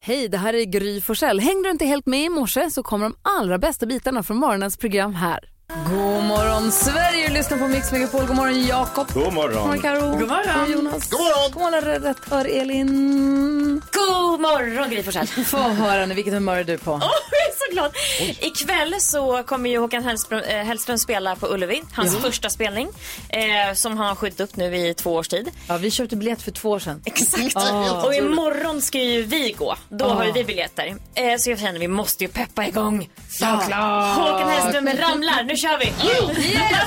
Hej, det här är Gry Forssell. Hängde du inte helt med i morse så kommer de allra bästa bitarna från morgonens program här. God morgon Sverige, lyssna på Mix Megapol. God morgon Jakob. God morgon. God morgon Karo. God morgon Jonas. God morgon. God morgon redaktör Elin. God morgon Gry Forssell. Få höra nu, vilket humör är du på? Jag är så glad. Ikväll så kommer ju Håkan Hellström spela på Ullevi. Hans första spelning som han har skjutit upp nu i 2 års tid. Ja, vi köpte biljett för 2 år sedan. Exakt. Och imorgon ska ju vi gå. Då har ju vi biljetter. Så jag känner vi måste ju peppa igång. Såklart. Håkan Hellström ramlar. Nu kör vi. Yes!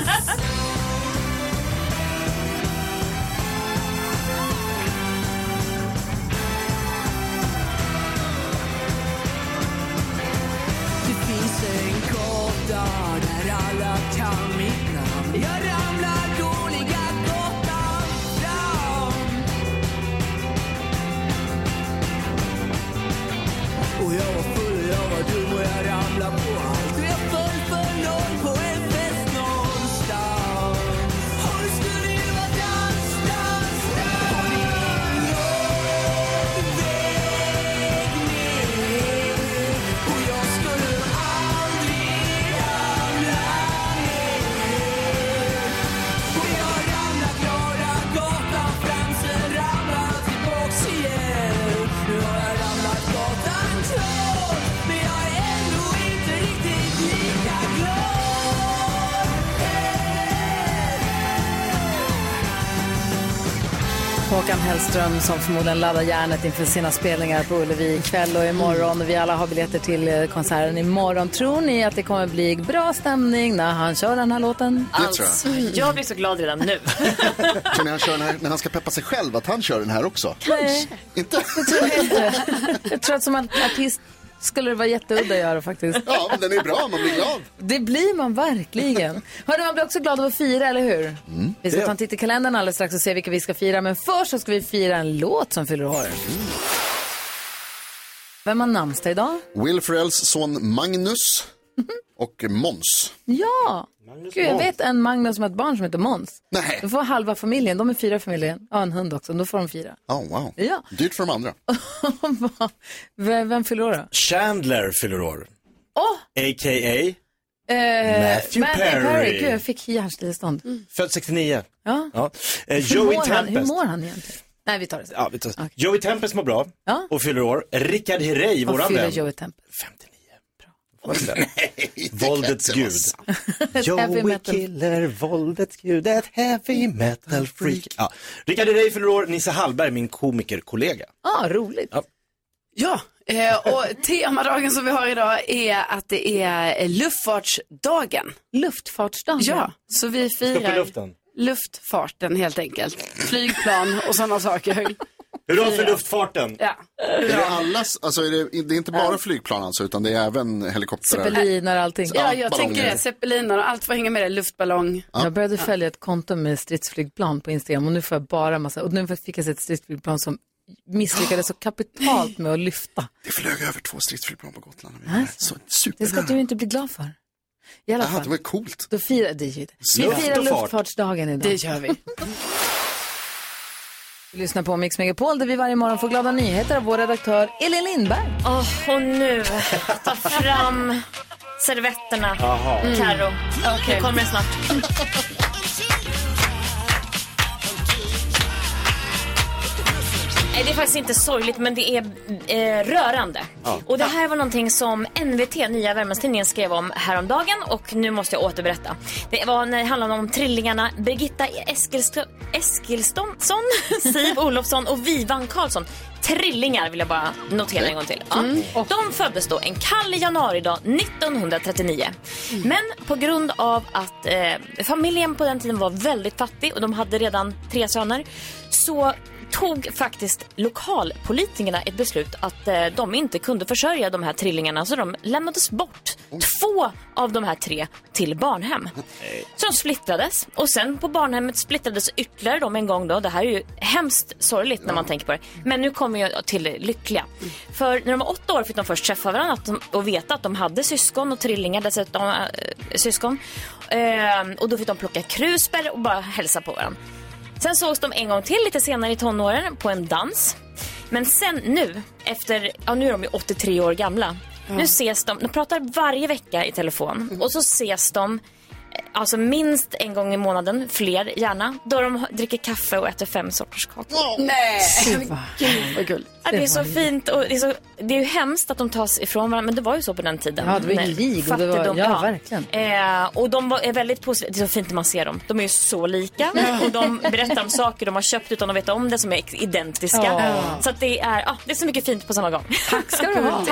Håkan Hellström som förmodligen laddar hjärnet inför sina spelningar på Ullevi ikväll och imorgon. Och vi alla har biljetter till konserten imorgon. Tror ni att det kommer bli bra stämning när han kör den här låten? Alltså, jag blir så glad redan nu. Tror ni han kör den här, när han ska peppa sig själv, att han kör den här också? Nej, Inte? jag tror inte. Jag tror att som artist skulle det vara jätteudda att göra faktiskt. Ja, men den är bra, man blir glad. Det blir man verkligen. Hörde, man blir också glad av att fira, eller hur? Vi ska ta en titt i kalendern alldeles strax och se vilka vi ska fira. Men först så ska vi fira en låt som fyller år. Vem har namnsdag idag? Will Ferrells son Magnus och Måns. Ja! Gud, jag vet en Magnus som har ett barn som heter Måns. Nej. Då får halva familjen, de är 4 familjen. Ja, en hund också, då får de 4. Oh, wow. Ja. Dyrt för de andra. Vem fyller år då? Chandler fyller år. A.k.a. Matthew Perry. Gud, jag fick hjärnstillestånd. Född 69. Ja. Joey Tempest. Hur mår han egentligen? Nej, vi tar det så. Ja, okay. Joey Tempest mår bra och fyller år. Rickard Herrey, våran vän. Vad fyller Joey Tempest? 59. Våldets gud. Joey killer, våldets gud, ett heavy metal freak. Ja. Rickard Herrey fyller år, Nisse Hallberg, min komikerkollega. Roligt. Ja, och temadagen som vi har idag är att det är luftfartsdagen. Luftfartsdagen? Ja, så vi firar luftfarten helt enkelt. Flygplan och sådana saker. Hurra för luftfarten. Ja. Är det allas, alltså det är inte bara flygplan alltså, utan det är även helikoptrar. Zeppeliner och allting. Ja, jag tänker det. Zeppeliner och allt får hänga med det. Luftballong. Ja. Jag började följa ett konto med stridsflygplan på Instagram och nu får jag bara massa. Och nu fick jag se ett stridsflygplan som misslyckades så kapitalt med att lyfta. Det flög över 2 stridsflygplan på Gotland. Så det ska du inte bli glad för. I alla fall. Det var coolt. Då firar det. Vi firar luftfartsdagen idag. Det gör vi. Vi lyssnar på Mix Megapol där vi varje morgon får glada nyheter av vår redaktör Elin Lindberg. Och nu ta fram servetterna. Karo. Nu kommer det snart. Det är faktiskt inte sorgligt, men det är rörande. Och det här var någonting som NVT, Nya Värmlandstidningen, skrev om häromdagen. Och nu måste jag återberätta. Det handlade om trillingarna Birgitta Eskilsson, Siv Olofsson och Vivan Karlsson. Trillingar vill jag bara notera en gång till. De föddes då en kall januaridag 1939. Men på grund av att familjen på den tiden var väldigt fattig och de hade redan 3 söner, så tog faktiskt lokalpolitikerna ett beslut att de inte kunde försörja de här trillingarna, så de lämnades bort 2 av de här 3 till barnhem. Så de splittrades, och sen på barnhemmet splittrades ytterligare de en gång då. Det här är ju hemskt sorgligt när man tänker på det. Men nu kommer jag till lyckliga. För när de var 8 år fick de först träffa varandra och veta att de hade syskon och trillingar, dessutom syskon. Och då fick de plocka krusbär och bara hälsa på varandra. Sen sågs de en gång till lite senare i tonåren på en dans. Men sen nu, nu är de ju 83 år gamla. Nu ses de pratar varje vecka i telefon. Och så ses de alltså minst en gång i månaden, fler gärna, då de dricker kaffe och äter 5 sorters kakor. Nej, vad kul. Ja, det är så fint och det är ju hemskt att de tas ifrån varandra, men det var ju så på den tiden. Ja, det var ju lig och det var, verkligen. Och de är väldigt positiva, det är så fint när man ser dem. De är ju så lika och de berättar om saker de har köpt utan att veta om det som är identiska. Så att det är så mycket fint på samma gång. Tack ska du ha.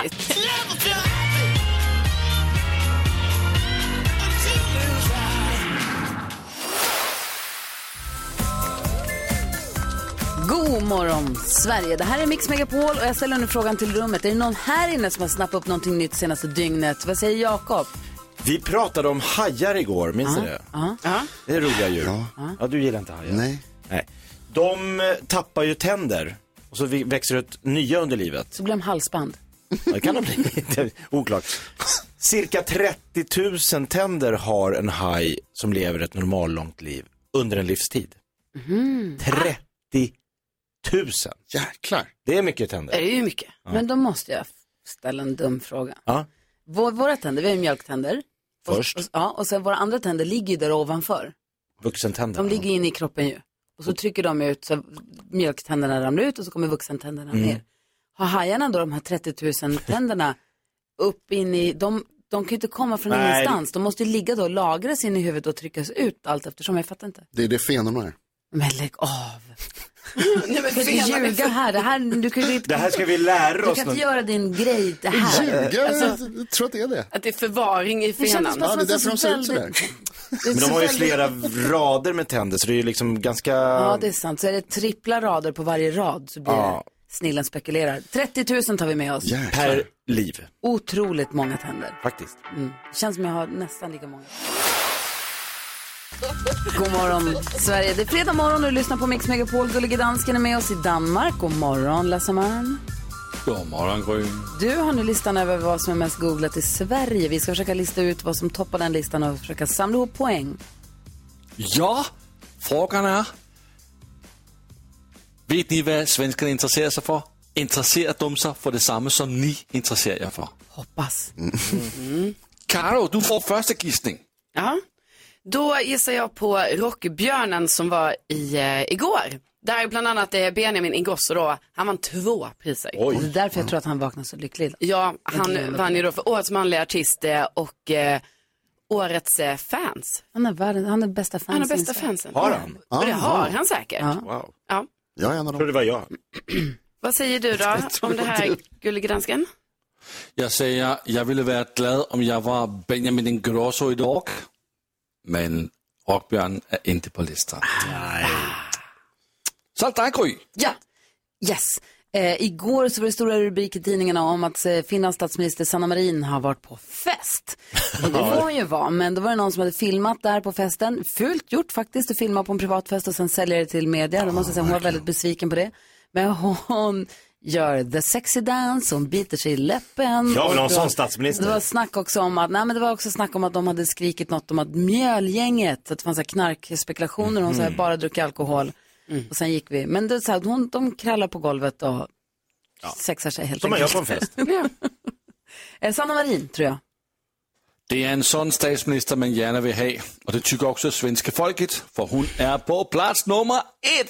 God morgon Sverige, det här är Mix Megapol och jag ställer nu frågan till rummet. Är det någon här inne som har snappat upp någonting nytt senaste dygnet? Vad säger Jakob? Vi pratade om hajar igår, minns du det? Det är roliga djur. Ja, du gillar inte hajar. Nej. De tappar ju tänder och så växer ut nya under livet. Så blir de halsband. Det kan de bli, oklart. Cirka 30 000 tänder har en haj som lever ett normallångt liv under en livstid. 30 000. Jäklar. Det är mycket tänder. Det är ju mycket. Men då måste jag ställa en dum fråga. Våra tänder, vi har mjölktänder. Först. Och sen våra andra tänder ligger ju där ovanför. Vuxentänder. De ligger inne i kroppen ju. Och så trycker de ut så mjölktänderna ramlar ut och så kommer vuxentänderna ner. Har hajarna då de här 30 000 tänderna upp in i... De kan ju inte komma från ingenstans. De måste ju ligga då och lagras in i huvudet och tryckas ut allt eftersom. Jag fattar inte. Det är det fenorna är. Men lägg av. Nej, men du ljuga här. Det här ska vi lära oss. Du kan inte göra din grej det här. Ljuga? Jag tror att det är det. Att det är förvaring i fenan. Ja, det är därför de ser ut sådär. Men de har ju flera rader med tänder så det är ju liksom ganska... Ja, det är sant. Så är det trippla rader på varje rad så blir det snillen spekulerar. 30 000 tar vi med oss. Jäklar. Per liv. Otroligt många tänder. Faktiskt. Känns som jag har nästan lika många. God morgon Sverige, det är fredag morgon och du lyssnar på Mix Megapol. Gullige dansken är med oss i Danmark. God morgon Lasseman. God morgon Gry. Du har nu listan över vad som är mest googlat i Sverige. Vi ska försöka lista ut vad som toppar den listan och försöka samla ihop poäng. Ja, frågan är: vet ni vad svenskarna intresserar sig för? Intresserar de sig för detsamma som ni intresserar er för? Hoppas. Karo, du får första gissning. Ja. Då gissar jag på Rockbjörnen som var igår. Där är bland annat Benjamin Ingrosso då. Han vann 2 priser. Oj. Det är därför jag tror att han vaknar så lycklig. Ja, han vann ju då för årets manliga artist och årets fans. Han är bästa fansen. Han är bästa fansen. Har han? Och det har han säkert. Ja. Wow. Ja. Jag är en av Jag tror dem. det var jag. Vad säger du då om det här, Gullige dansken? Jag säger, jag ville vara glad om jag var Benjamin Ingrosso idag. Men Rockbjörn är inte på listan. Nej. Så där, Gry. Ja, yes. Igår så var det stora rubriker i tidningarna om att Finlands statsminister Sanna Marin har varit på fest. Och det får hon ju vara, men då var det någon som hade filmat där på festen. Fult gjort faktiskt att filma på en privat fest och sen sälja det till media. Då måste jag säga, hon var väldigt besviken på det. Men hon gör the sexy dance, hon biter sig i läppen. Ja, men någon sån statsminister. Det var snack också om att, det var också snack om att de hade skrikit något om att mjölgänget, att det fanns så här knarkspekulationer och hon så här bara druckit alkohol. Och sen gick vi. Men det är så här, de krallar på golvet och sexar sig helt enkelt. Som man gör på en fest. Sanna Marin, tror jag. Det är en sån statsminister man gärna vill ha. Och det tycker också svenska folket. För hon är på plats nummer 1.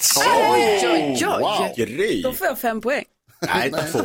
Grej. Då får jag 5 poäng. Nej, 2.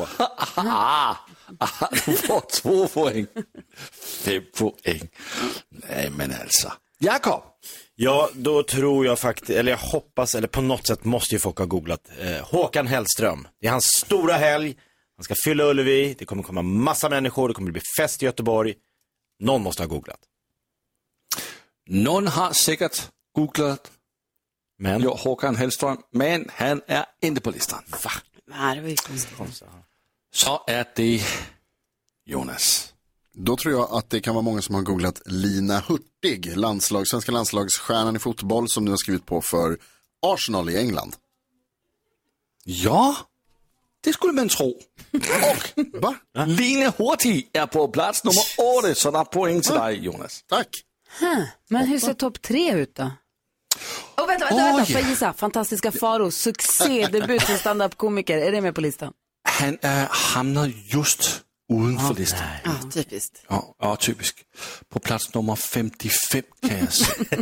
Du får 2 poäng. 5 poäng. Nej, men alltså. Jakob. Ja, då tror jag faktiskt, eller jag hoppas, eller på något sätt måste ju folk ha googlat Håkan Hellström. Det är hans stora helg. Han ska fylla Ullevi. Det kommer komma massa människor. Det kommer bli fest i Göteborg. Någon måste ha googlat. Någon har säkert googlat. Men Håkan Hellström, men han är inte på listan. Va? Nej, det var ju konstigt. Så är det Jonas. Då tror jag att det kan vara många som har googlat Lina Hurtig, svenska landslagsstjärnan i fotboll som nu har skrivit på för Arsenal i England. Ja, det skulle man tro. Och Lina Hurtig är på plats nummer 8, så där poäng till dig, Jonas. Tack. Men hur ser topp 3 ut då? vänta. Får jag gissa? Fantastiska Faro, succédebut som stand-up-komiker. Är det med på listan? Han hamnar just utanför listan. Ja, typiskt. Ja, typisk. På plats nummer 55 kan jag säga.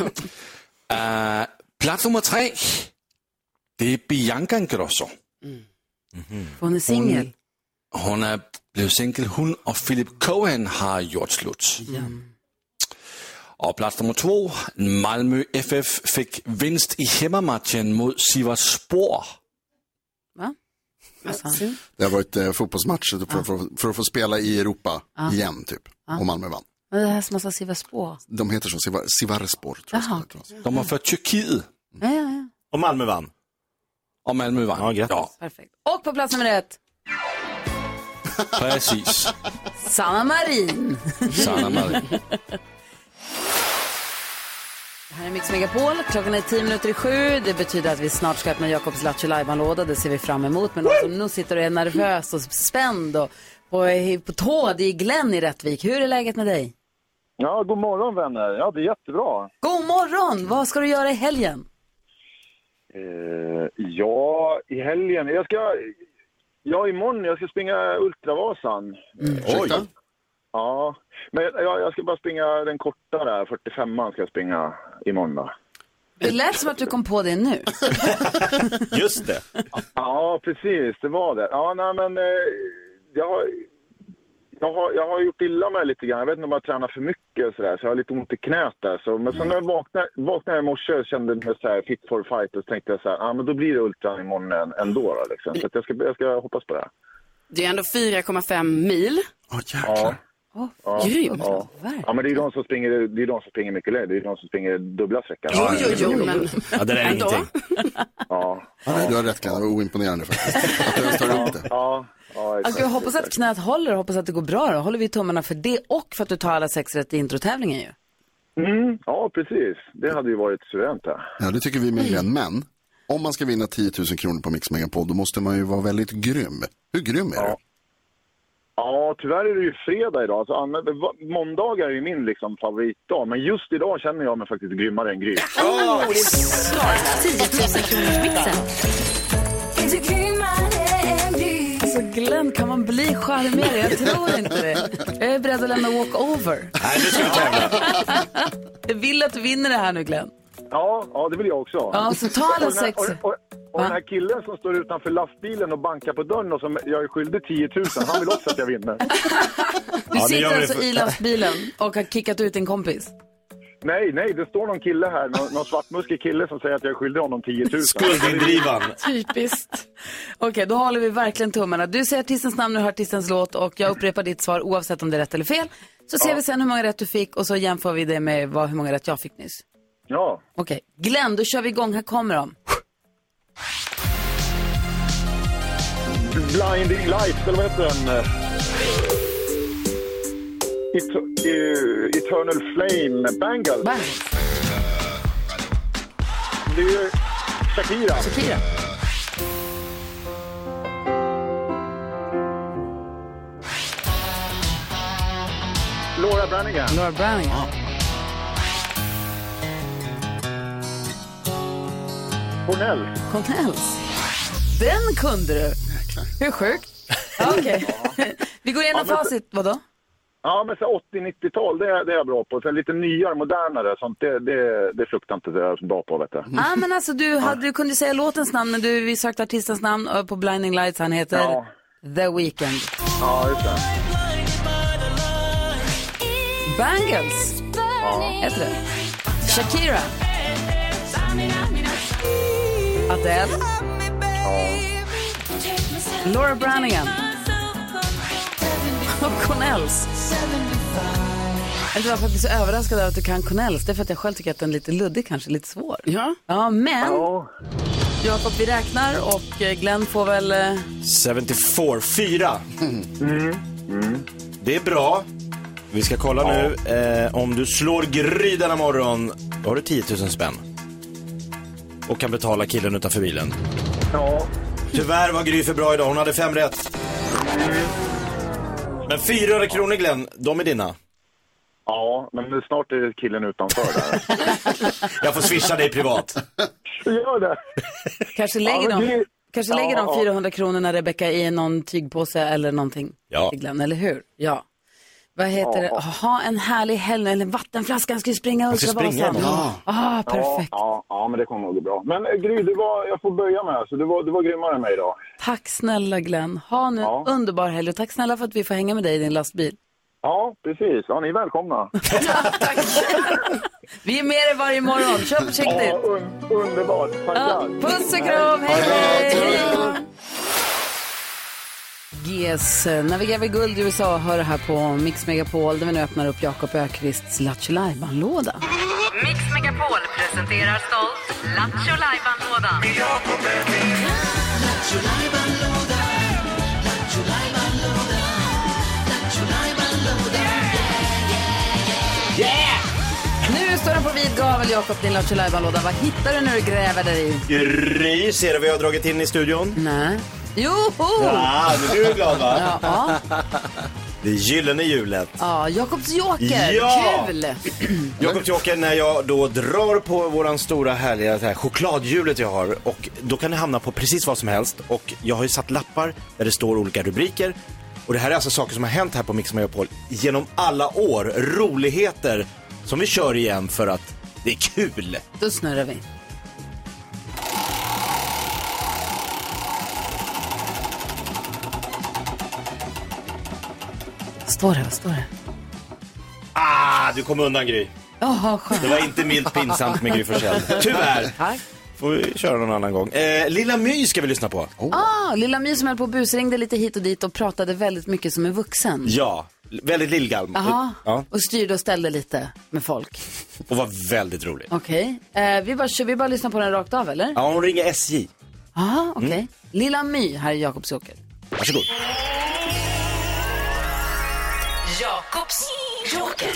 Plats nummer 3. Det är Bianca Ingrosso. Hon är singel. Hon är blevet singel. Hon och Philip Cohen har gjort slut. Och plats nummer 2. Malmö FF fick vinst i hemmamatchen mot Sivasspor. Va? Det har varit fotbollsmatch för att få spela i Europa igen typ. Och Malmö vann. Men det här som man sa Sivasspor. De heter så, Sivasspor tror jag. De var för Turkiet. Ja. Och Malmö vann. Och Malmö vann. Ja, grattis. Ja, Perfekt. Och på plats nummer 1. precis. Sanna Marin. Sanna Marin. Det här är Mix Megapol. Klockan är 10:07. Det betyder att vi snart ska öppna Jakobs Lattjo Lajban-låda. Det ser vi fram emot. Men någon som nu sitter och är nervös och spänd och på tå, det är Glenn i Rättvik. Hur är läget med dig? Ja, god morgon vänner. Ja, det är jättebra. God morgon! Vad ska du göra i helgen? Ja, i helgen. Imorgon jag ska springa Ultravasan. Oj. Ja, men jag ska bara springa den korta där, 45an ska jag springa imorgon då. Det lät som att du kom på det nu. Just det. Ja, precis, det var det. Ja, nej men jag har gjort illa mig lite grann. Jag vet inte om jag tränar för mycket och sådär, så jag har lite ont i knät där. Så, men sen när jag vaknade i morse och kände mig så här fit for fight, och så tänkte jag så här, men då blir det ultran imorgon ändå då, liksom. Så att jag ska hoppas på det. Det är ändå 4,5 mil. Jäklar. Grymt. Ja, men det är de som springer mycket längre. Det är de som springer dubbla sträckor. Jo, men... Ja, det där är ingenting. Ja. Du har rätt, Glenn. Det var oimponerande faktiskt. Att du ens tar upp det. Ja, Alltså, jag hoppas att knät håller och hoppas att det går bra då. Håller vi tummarna för det och för att du tar alla 6 rätt i introtävlingen ju. Ja, precis. Det hade ju varit suveränt här. Ja, det tycker vi med Glenn. Men om man ska vinna 10 000 kronor på Mix Megapol, då måste man ju vara väldigt grym. Hur grym är du? Ja, tyvärr är det ju fredag idag. Så måndagar är ju min liksom favoritdag. Men just idag känner jag mig faktiskt grymmare än grym. Det är snart 10 000 kronors mixen. Alltså Glenn, kan man bli charmigare? Jag tror inte det. Jag är beredd att lämna walkover. Nej, nu ska vi tävla. Jag vill att du vinner det här nu, Glenn. Ja, det vill jag också. Ja, så ta alla 6. Och den här killen som står utanför lastbilen och bankar på dörren och som jag är skyldig 10 000, han vill också att jag vinner. Du sitter alltså i lastbilen och har kickat ut din kompis? Nej, det står någon kille här, någon svartmuskig kille som säger att jag är skyldig honom 10 000. Skuldindrivan. Typiskt. Okej, då håller vi verkligen tummarna. Du säger artistens namn och hör artistens låt och jag upprepar ditt svar oavsett om det är rätt eller fel. Så ser vi sen hur många rätt du fick och så jämför vi det med hur många rätt jag fick nyss. Ja. Okej, Glenn, då kör vi igång. Här kommer de. Blinding Lights, eller vad heter den? Eternal Flame, Bangles. Det är ju Shakira. Laura Branigan. Cornells. Den kunde du. Hur sjukt. Okej. Vi går igenom facit. Vadå? Ja, men så 80-90-tal, det är jag bra på. Sen lite nyare, modernare, sånt, det fruktar inte det jag är bra på, vet du. Ja, men alltså du kunde säga låtens namn, men vi sökte artistens namn på Blinding Lights. Han heter The Weeknd. Ja, just det. Bangles. Heter det. Shakira. Adele. Laura Branigan. Och Cornells. Jag var faktiskt så överraskad över att du kan Cornells. Det är för att jag själv tycker att den är lite luddig, kanske lite svår. Ja, men Jakob, vi räknar och Glenn får väl 74. Det är bra. Vi ska kolla nu. Om du slår Gry denna morgon, då har du 10 000 spänn. Och kan betala killen utanför bilen. Ja. Tyvärr var Gry för bra idag. Hon hade 5 rätt. Men 400 kronor, Glenn, de är dina. Ja, men snart är killen utanför där. Jag får swisha dig privat. Gör det. Kanske lägger de 400 kronorna, Rebecka, i någon tygpåse eller någonting. Ja. Eller hur? Ja. Vad heter det? Ha en härlig helg, eller vattenflaskan ska ju springa Ultravasan. Perfekt. Ja, men det kommer nog gå bra. Men Gry, jag får börja med. Så du var grymmare än mig idag. Tack snälla Glenn. Ha nu en underbar helg och tack snälla för att vi får hänga med dig i din lastbil. Ja, precis. Ja, ni är välkomna. Tack. Vi är med dig varje morgon. Kör försiktigt. Ja, underbart. Tackar. Puss och kram. Hej. GS Navigerar vi guld i USA, hör det här på Mix Megapol där vi nu öppnar upp Jakob Ökvists Lattjo Lajban-låda. Mix Megapol presenterar stolt Lattjo Lajban-lådan. Nu står den på vid gavel, Jakob, din Lattjo Lajban-låda. Vad hittar du när du gräver där i? Gry, ser du vad jag har dragit in i studion? Nej. Joho! Ja, nu är du glad, va? Ja. Det är gyllene hjulet. Ja, Jakobs joker. Ja! Kul! Jakobs joker när jag då drar på våran stora härliga här chokladhjulet jag har. Och då kan det hamna på precis vad som helst. Och jag har ju satt lappar där det står olika rubriker. Och det här är alltså saker som har hänt här på Mix Megapol genom alla år. Roligheter som vi kör igen för att det är kul. Då snurrar vi. Står det? Du kom undan, Gry. Jaha, skönt. Det var inte milt pinsamt med Gry Forssell. Tyvärr. Tack. Får vi köra någon annan gång. Lilla My ska vi lyssna på. Lilla My som höll på och busringde lite hit och dit och pratade väldigt mycket som en vuxen. Ja, väldigt lillgalm. Jaha, Ja. och styrde och ställde lite med folk. Och var väldigt rolig. Okej, vi bara lyssna på den rakt av, eller? Ja, hon ringer SJ. Jaha, okej. Lilla My, här är Jakobs joker. Varsågod. Jakobs joker.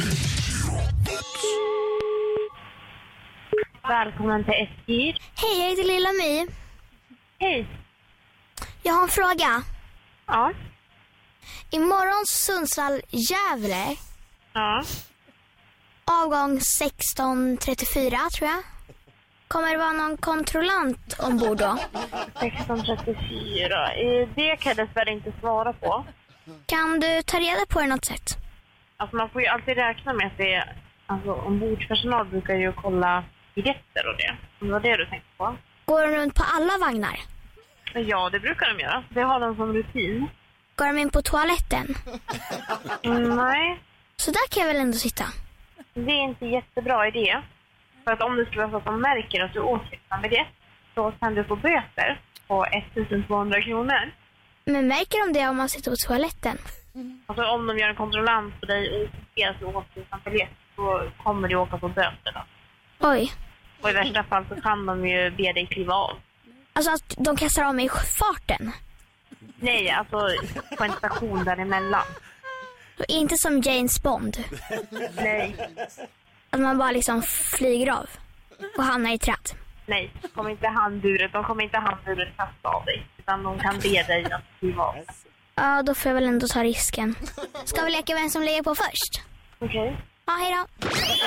Välkommen till SJ. Hej, jag heter Lilla My. Hej. Jag har en fråga. Ja. Imorgon Sundsvall-Gävle. Ja. Avgång 16:34 tror jag. Kommer det vara någon kontrollant ombord då? 16:34. Det kan jag dessvärre inte svara på. Kan du ta reda på det något sätt? Alltså man får ju alltid räkna med att det alltså ombordpersonal brukar ju kolla biljetter och det. Om det var det du tänkte på. Går de runt på alla vagnar? Ja, det brukar de göra. Det har de som rutin. Går de in på toaletten? Nej. Så där kan jag väl ändå sitta? Det är inte jättebra idé. För att om det skulle vara så att de märker att du åker en biljett så kan du få böter på 1200 kronor. Men märker de det om man sitter på toaletten? Alltså om de gör en kontrollant på dig och ser att du åker en biljett så kommer du åka på böter då. Oj. Och i värsta fall så kan de ju be dig kliva av. Alltså att de kastar av mig i farten? Nej, alltså på en station däremellan. Och inte som James Bond? Nej. Att man bara liksom flyger av och hamnar i träd? Nej, de kommer inte handburet kasta av dig. Utan de kan be dig att kliva av. Ja, då får jag väl ändå ta risken. Ska vi leka vem som lägger på först? Okej. Ja, hej då.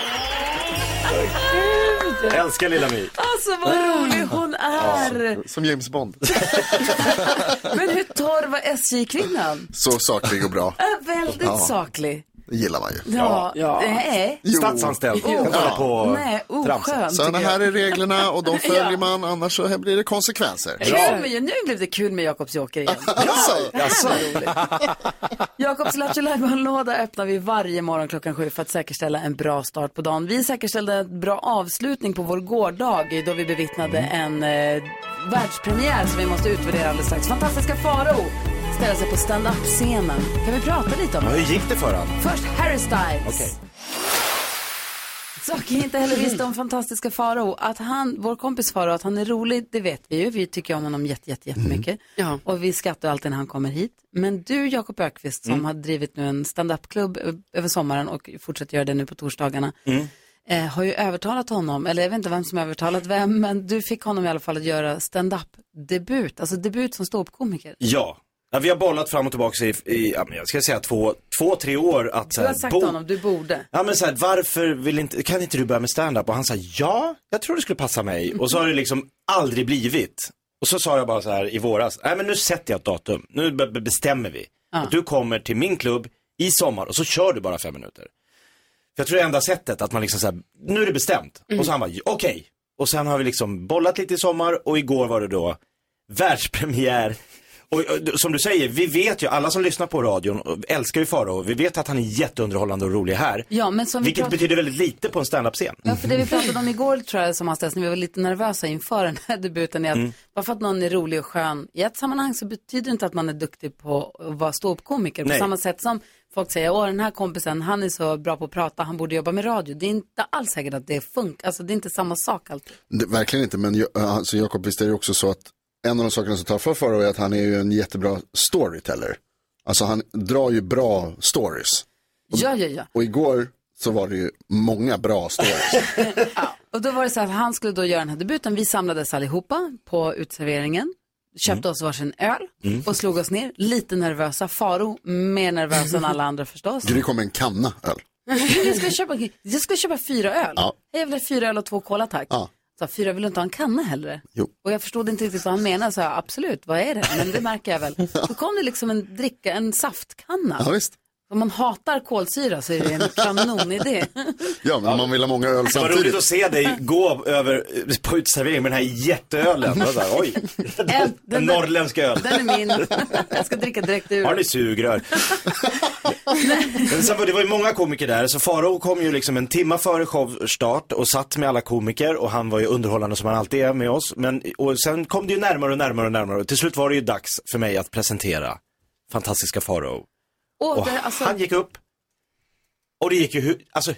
Jag älskar Lilla My. Alltså vad rolig hon är. Som James Bond. Men hur torr var SJ-kvinnan? Så saklig och bra. Väldigt saklig. Det gillar man ju. Ja. Nej. Statsanställd. Kan kolla på Nej, oskönt. Så här är reglerna och de följer man, annars så blir det konsekvenser. Nu blev det kul med Jakobs joker igen. Jaså. Jakobs Lattjo Lajban-låda öppnar vi varje morgon 7:00 för att säkerställa en bra start på dagen. Vi säkerställde en bra avslutning på vår gårdag då vi bevittnade en världspremiär som vi måste utvärdera alldeles strax. Fantastiska Farao ställer sig på stand-up-scenen. Kan vi prata lite om det? Hur gick det för han? Först Harry Styles. Okej. Saker inte heller visste om fantastiska Farao. Att vår kompis Farao, att han är rolig, det vet vi ju. Vi tycker om honom jättemycket. Ja. Och vi skrattar alltid när han kommer hit. Men du, Jakob Ökvist, som har drivit nu en stand-up-klubb över sommaren och fortsätter göra det nu på torsdagarna, har ju övertalat honom, eller jag vet inte vem som har övertalat vem, men du fick honom i alla fall att göra stand-up-debut, alltså debut som ståuppkomiker. Ja. Ja, vi har bollat fram och tillbaka i jag ska säga 2-3 år. Att, så här, du har sagt till honom, du borde. Ja, men så här, varför kan inte du börja med stand-up? Och han sa, ja, jag tror det skulle passa mig. Och så har det liksom aldrig blivit. Och så sa jag bara så här i våras, nej men nu sätter jag ett datum. Nu bestämmer vi. Att du kommer till min klubb i sommar och så kör du bara 5 minuter. För jag tror det är enda sättet att man liksom så här, nu är det bestämt. Och så han bara, okej. Och sen har vi liksom bollat lite i sommar och igår var det då världspremiär. Och som du säger, vi vet ju, alla som lyssnar på radion älskar ju Farao. Vi vet att han är jätteunderhållande och rolig här. Ja, men som vilket betyder väldigt lite på en stand-up-scen. Ja, för det vi pratade om igår tror jag som hastigast när vi var lite nervösa inför den här debuten är att bara för att någon är rolig och skön i ett sammanhang så betyder det inte att man är duktig på att vara ståuppkomiker. På samma sätt som folk säger, den här kompisen, han är så bra på att prata, han borde jobba med radio. Det är inte alls säkert att det funkar, alltså det är inte samma sak alltid. Verkligen inte, men alltså, Jakob, visst är det också så att en av de sakerna som tar för Farao är att han är ju en jättebra storyteller. Alltså han drar ju bra stories. Ja. Och igår så var det ju många bra stories. Och då var det så här, han skulle då göra den här debuten. Vi samlades allihopa på utserveringen. Köpte oss varsin öl och slog oss ner. Lite nervösa. Farao mer nervös än alla andra förstås. Det kom en kanna öl. Jag skulle köpa 4 öl. Ja. Jag vill ha 4 öl och 2 cola, tack. Ja. Så 4 vill du inte ha en kanna heller? Jo. Och jag förstod inte riktigt vad han menade. Så jag, absolut, vad är det? Men det märker jag väl. Då kom det liksom en saftkanna. Ja, visst. Om man hatar kolsyra så är det en kanonidé. Ja, men man vill ha många öl samtidigt. Det var roligt att se dig gå över på utservering med den här jätteölen. Oj, en norrländsk öl. Den är min. Jag ska dricka direkt ur. Har ni sugrör? Men sen det var ju många komiker där. Så Farao kom ju liksom en timme före showstart och satt med alla komiker. Och han var ju underhållande som han alltid är med oss. Och sen kom det ju närmare. Och till slut var det ju dags för mig att presentera fantastiska Farao. Och han gick upp. Och det gick ju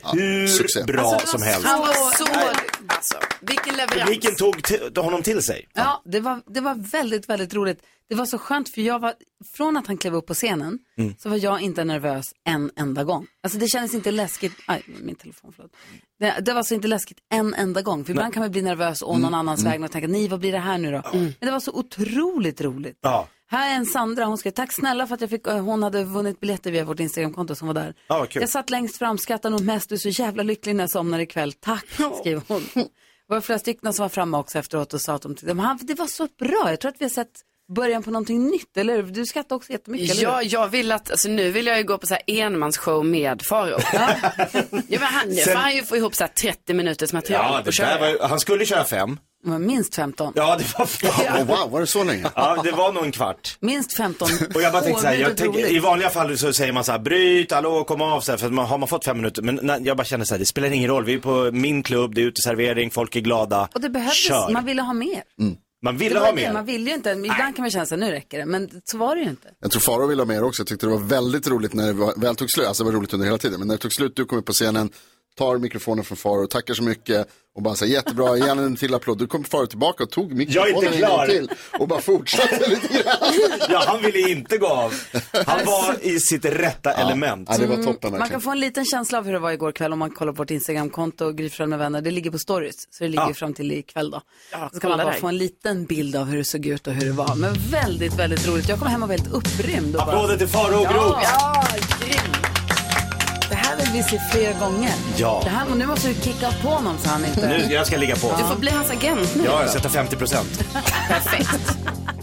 hur bra som helst. Han var så, vilken leverans. Publiken tog honom till sig. Ja, det var väldigt, väldigt roligt. Det var så skönt för från att han klev upp på scenen så var jag inte nervös en enda gång. Alltså det kändes inte läskigt. Aj, min telefon, förlåt. Det var så inte läskigt en enda gång. För ibland kan man bli nervös och någon annans väg och tänka, vad blir det här nu då? Men det var så otroligt roligt. Ja. Här är en Sandra, hon skrev tack snälla för att hon hade vunnit biljetter via vårt Instagramkonto som var där. Jag satt längst fram, skrattade nog mest, du är så jävla lycklig när jag somnar ikväll. Tack, skrev hon. Det var flera stycken som var framme också efteråt och sa att det var så bra. Jag tror att vi har sett början på någonting nytt, eller du skrattar också jättemycket, eller? Ja, jag vill att, alltså nu vill jag ju gå på så här enmansshow med Farao. Men han ju få ihop så här 30 minuters material. Ja, han skulle köra 5. Det var minst 15. Ja, det var wow, var det så länge? Ja, det var nog en kvart. Minst 15. Och jag bara tänkte så här, i vanliga fall så säger man så här, bryt, hallå, kom av, så här, för har man fått 5 minuter. Men jag bara känner så här, det spelar ingen roll, vi är på min klubb, det är uteservering, folk är glada. Och det behövdes, man ville ha mer. Man ville ha mer. Man ville ju inte, ibland kan man känna sig, nu räcker det, men så var det ju inte. Jag tror Farao ville ha mer också, jag tyckte det var väldigt roligt när det väl tog slut, alltså det var roligt under hela tiden, men när det tog slut, du kom upp på scenen, tar mikrofonen från Farao, tackar så mycket och bara säger jättebra, gärna en till applåd. Du kom Farao tillbaka och tog mikrofonen en gång till och bara fortsatte lite grann. Ja, han ville inte gå av. Han var i sitt rätta element. Ja, det var toppen verkligen. Man kan få en liten känsla av hur det var igår kväll om man kollar på vårt Instagramkonto och Gry Forssell med vänner. Det ligger på stories, så det ligger fram till ikväll då. Så kan man bara få en liten bild av hur det såg ut och hur det var. Men väldigt, väldigt roligt. Jag kom hem och var helt upprymd. Applåder till Farao Groth. Ja, grymt. Det här vill vi se fler gånger. Ja. Det här, nu måste du kicka på honom så han inte... Nu, jag ska ligga på. Du får bli hans agent nu. Ja, jag sätter 50%. Perfekt.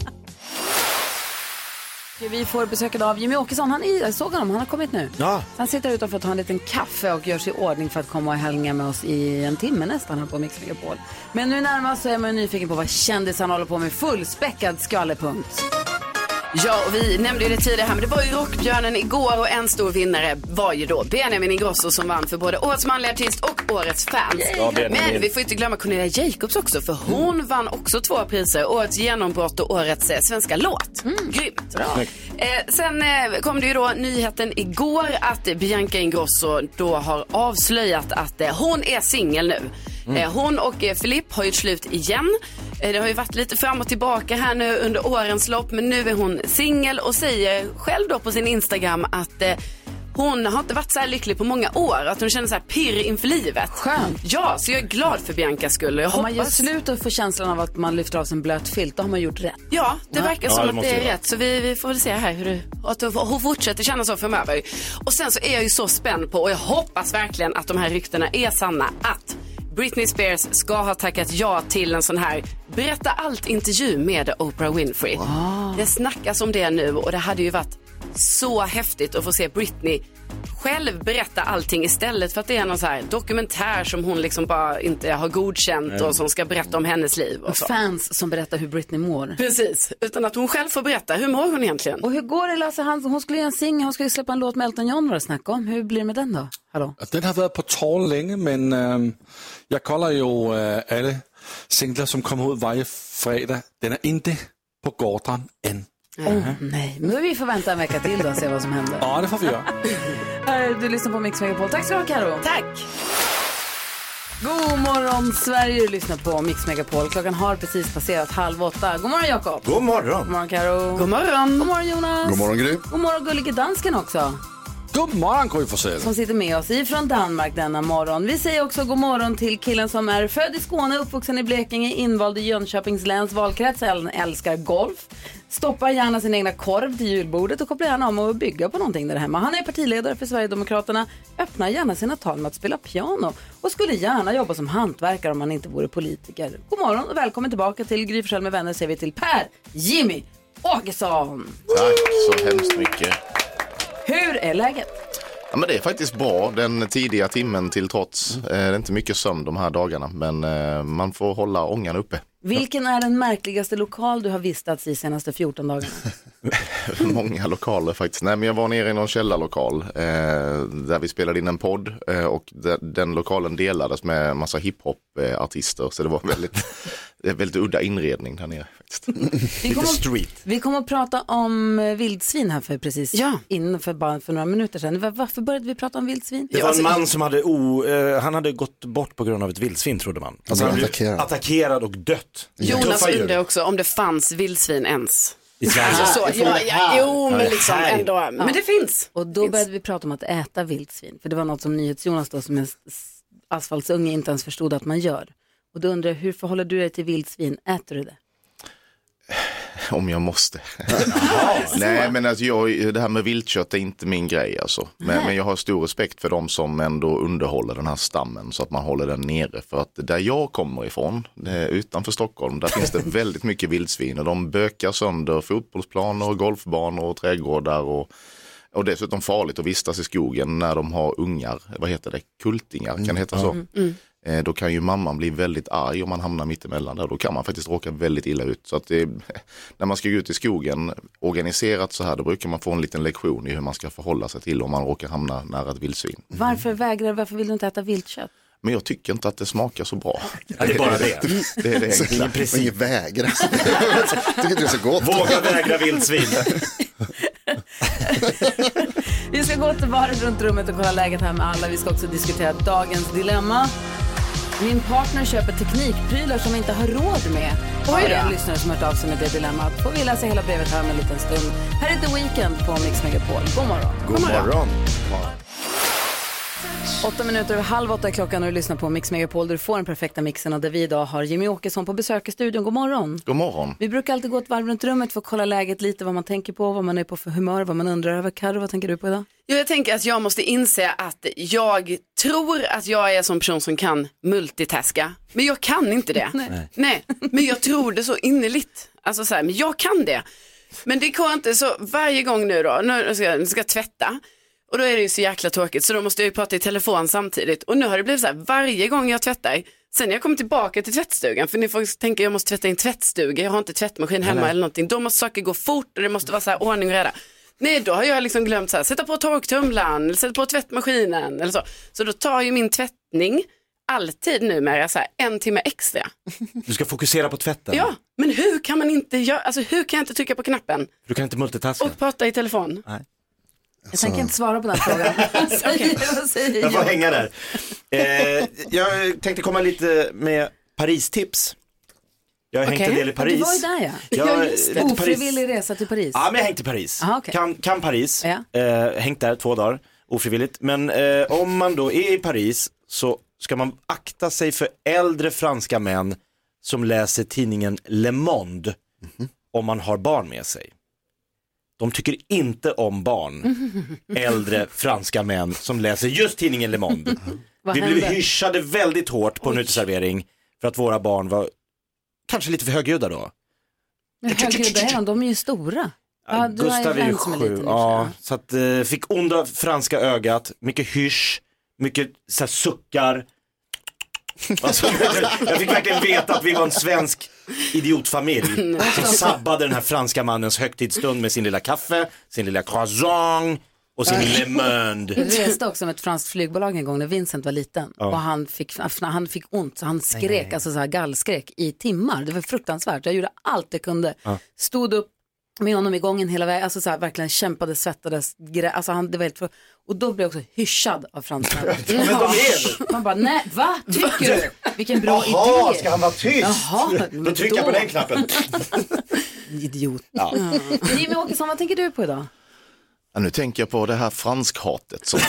Vi får besök av Jimmy Åkesson. Jag såg honom, han har kommit nu. Ja. Han sitter utanför att ta en liten kaffe och gör sig i ordning för att komma och hänga med oss i en timme nästan här på Mix Megapol. Men nu närmast så är man nyfiken på vad kändisarna håller på med. Fullspäckad skvallerpunkt. Ja, och vi nämnde ju det tidigare här, men det var ju Rockbjörnen igår och en stor vinnare var ju då Benjamin Ingrosso som vann för både Årets manliga artist och Årets fans. Ja, men vi får inte glömma Cornelia Jacobs också, för hon vann också 2 priser, Årets genombrott och Årets svenska låt. Grymt. Sen kom det ju då nyheten igår att Bianca Ingrosso då har avslöjat att hon är singel nu. Hon och Filip har ju ett slut igen. Det har ju varit lite fram och tillbaka här nu under årens lopp, men nu är hon singel och säger själv då på sin Instagram att hon har inte varit så här lycklig på många år. Att hon känner så här pirr inför livet. Skönt. Ja, så jag är glad för Biancas skull. Om man gör slut och får känslan av att man lyfter av sin blöt filt, då har man gjort rätt. Ja, det verkar som att det är rätt. Så vi får väl se här att hon fortsätter känna så framöver. Och sen så är jag ju så spänd på, och jag hoppas verkligen att de här ryktena är sanna, att Britney Spears ska ha tackat ja till en sån här berätta allt-intervju med Oprah Winfrey. Det snackas om det nu, och det hade ju varit så häftigt att få se Britney själv berätta allting istället för att det är någon så här dokumentär som hon liksom bara inte har godkänt och som ska berätta om hennes liv. Och så. Fans som berättar hur Britney mår. Precis, utan att hon själv får berätta. Hur mår hon egentligen? Och hur går det, Lasse Hansson? Hon skulle göra en singel, hon skulle släppa en låt med Elton John, vad det snackar om. Hur blir det med den då? Hallå? Den har varit på tal länge, men jag kollar ju alla singlar som kommer ut varje fredag. Den är inte på gatan än. Nej, men vi får vänta en vecka till då och se vad som händer. Ja, det får vi göra. Du lyssnar på Mix Megapol. Tack så du ha, Karo. Tack. God morgon, Sverige. Du lyssnar på Mix Megapol. Klockan har precis passerat 7:30. God morgon, Jakob. God morgon. God morgon, Karo. God morgon. God morgon, Jonas. God morgon, Gry. God morgon, gullige dansken också. God morgon, Gry Forssell. Som sitter med oss ifrån Danmark denna morgon. Vi säger också god morgon till killen som är född i Skåne, uppvuxen i Blekinge, invald i Jönköpings läns valkrets, älskar golf, stoppar gärna sin egna korv till julbordet och kopplar gärna om och bygga på någonting där hemma. Han är partiledare för Sverigedemokraterna, öppnar gärna sina tal med att spela piano och skulle gärna jobba som hantverkare om han inte vore politiker. God morgon och välkommen tillbaka till Gry Forssell med vänner, säger vi till Jimmy Åkesson. Tack så hemskt mycket. Hur är läget? Ja, men det är faktiskt bra, den tidiga timmen till trots. Det är inte mycket sömn de här dagarna, men man får hålla ångan uppe. Vilken är den märkligaste lokal du har vistats i senaste 14 dagarna? Många lokaler faktiskt. Nej, men jag var nere i någon källarlokal där vi spelade in en podd och den lokalen delades med en massa hiphop-artister, så det var väldigt udda inredning där nere faktiskt. Vi kommer att prata om vildsvin här för precis för några minuter sedan. Varför började vi prata om vildsvin? Det var en man som han hade gått bort på grund av ett vildsvin, trodde man. Alltså han blev attackerad och dött. Jonas undrar också om det fanns vildsvin ens. I Sverige. Men liksom ändå. Men det finns. Och då började vi prata om att äta vildsvin. För det var något som NyhetsJonas då, som en asfaltsunge, inte ens förstod att man gör. Och då undrar jag, hur förhåller du dig till vildsvin? Äter du det? Om jag måste. Nej, men alltså det här med viltkött är inte min grej alltså. Men jag har stor respekt för de som ändå underhåller den här stammen så att man håller den nere. För att där jag kommer ifrån, utanför Stockholm, där finns det väldigt mycket vildsvin. Och de bökar sönder fotbollsplaner, golfbanor och trädgårdar och dessutom farligt att vistas i skogen när de har ungar. Vad heter det? Kultingar, kan det heta så? Då kan ju mamman bli väldigt arg om man hamnar mitt emellan där. Då kan man faktiskt råka väldigt illa ut. Så att när man ska gå ut i skogen organiserat så här, då brukar man få en liten lektion i hur man ska förhålla sig till om man råkar hamna nära ett vildsvin. Varför vill du inte äta viltkött? Men jag tycker inte att det smakar så bra. Ja, det är bara det. Det är det enkla. Precis. Vägra. Jag tycker det är så gott. Våga vägra vildsvin. Vi ska gå till varvet runt rummet och kolla läget här med alla. Vi ska också diskutera dagens dilemma. Min partner köper teknikprylar som inte har råd med. Oj, det är en lyssnare som har hört av sig med det dilemmat. Får vi läsa hela brevet här med en liten stund. Här är The Weeknd på Mix Megapol. God morgon. God morgon. 8 minuter över 7:30 klockan och du lyssnar på Mix Megapol där du får den perfekta mixen och där vi idag har Jimmy Åkesson på besök i studion. God morgon. God morgon. Vi brukar alltid gå ett varv runt rummet för att kolla läget lite, vad man tänker på, vad man är på för humör, vad man undrar över. Karo, vad tänker du på idag? Jag tänker att jag måste inse att jag tror att jag är en sån person som kan multitaska. Men jag kan inte det. Nej. Men jag tror det så innerligt. Alltså så här, men jag kan det. Men det går inte så varje gång nu då. Nu ska jag tvätta. Och då är det ju så jäkla tråkigt. Så då måste jag ju prata i telefon samtidigt. Och nu har det blivit så här, varje gång jag tvättar. Sen när jag kommer tillbaka till tvättstugan. För ni får tänka, jag måste tvätta i en tvättstuga. Jag har inte tvättmaskin hemma eller någonting. Då måste saker gå fort och det måste vara så här ordning och reda. Nej, då har jag liksom glömt så här, sätta på torktumlaren eller sätta på tvättmaskinen eller så. Så då tar ju min tvättning alltid numera så här 1 timme extra. Du ska fokusera på tvätten. Ja, men hur kan man inte göra, alltså hur kan jag inte trycka på knappen? Du kan inte multitaska. Och prata i telefon. Nej. Jag tänker inte svara på den frågan. Jag får hänga där. Jag tänkte komma lite med Paris-tips. Jag har hängt en del i Paris. Du var ju där, Ofrivillig resa till Paris. Ja, men jag har hängt i Paris. Aha, okay. Kan Paris. Ja. Hängt där 2 dagar. ofrivilligt. Men om man då är i Paris så ska man akta sig för äldre franska män som läser tidningen Le Monde om man har barn med sig. De tycker inte om barn, äldre franska män som läser just tidningen Le Monde. Vi blev hyschade väldigt hårt på en uteservering för att våra barn var kanske lite för högljudda då. Men högljudda är de är ju stora. Ja, Gustav är ju 7. Ja, så att fick onda franska ögat, mycket hysch, mycket så här, suckar. Alltså, jag fick verkligen veta att vi var en svensk idiotfamilj som sabbade den här franska mannens högtidsstund med sin lilla kaffe, sin lilla croissant och sin Le Monde. Jag reste också med ett franskt flygbolag en gång när Vincent var liten och han fick ont så han skrek, alltså så här gallskrek i timmar. Det var fruktansvärt. Jag gjorde allt jag kunde. Stod upp med honom i gången hela vägen, alltså så här, verkligen kämpade, svettades, alltså det var helt och då blev jag också hyschad av fransmännen. Man bara, nej, va? Tycker du? Vilken bra idé. Ska han vara tyst? Då trycker jag på den knappen. Idiot. Jimmy Åkesson, vad tänker du på idag? Ja, nu tänker jag på det här franskhatet som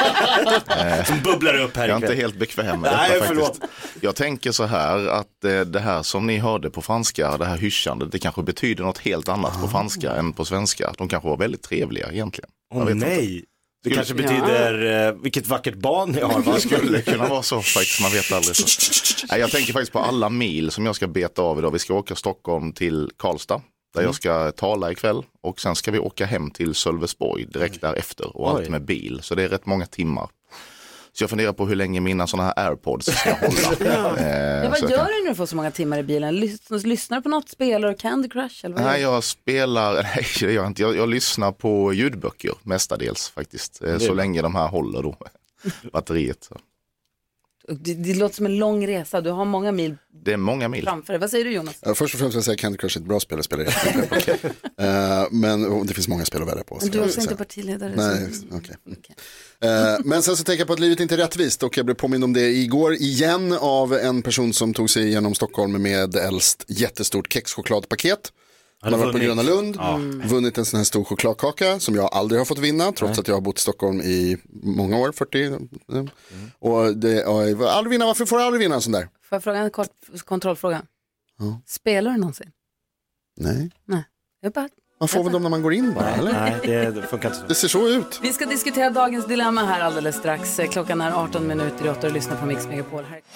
bubblar upp här. Jag är inte helt bekväm med detta faktiskt. Jag tänker så här att det här som ni hörde på franska, det här hyschandet, det kanske betyder något helt annat på franska än på svenska. De kanske var väldigt trevliga egentligen. Nej. Det kanske betyder vilket vackert barn ni har. Det skulle kunna vara så faktiskt, man vet aldrig så. Nej, jag tänker faktiskt på alla mil som jag ska beta av idag. Vi ska åka Stockholm till Karlstad. Där jag ska tala ikväll och sen ska vi åka hem till Sölvesborg direkt därefter och allt med bil. Så det är rätt många timmar. Så jag funderar på hur länge mina sådana här AirPods ska hålla. Vad gör du när du får så många timmar i bilen? Lyssnar du på något, spelar du Candy Crush? Eller vad nej, det gör jag inte. Jag lyssnar på ljudböcker mestadels faktiskt. Så länge de här håller då batteriet. Så. Det låter som en lång resa. Du har många mil. Det är många mil. Framför. Vad säger du, Jonas? Först och främst vill jag säga Candy Crush är ett bra spel. Jag spelar jättemycket på. Men det finns många spel att välja på. Men du är också inte partiledare. Nej, okej. Men sen så tänker jag på att livet inte är rättvist. Och jag blev påmind om det igår igen av en person som tog sig igenom Stockholm med äldst jättestort kexchokladpaket. Man har varit på Gröna Lund, vunnit en sån här stor chokladkaka som jag aldrig har fått vinna, trots att jag har bott i Stockholm i många år, 40. Och varför får jag aldrig vinna en sån där? Får jag fråga en kort kontrollfråga? Spelar du någonsin? Nej. Jag man får väl dem när man går in bara, eller? Nej, det funkar inte så. Det ser så ut. Vi ska diskutera dagens dilemma här alldeles strax. Klockan är 18:08 och lyssnar på Mix Megapol här.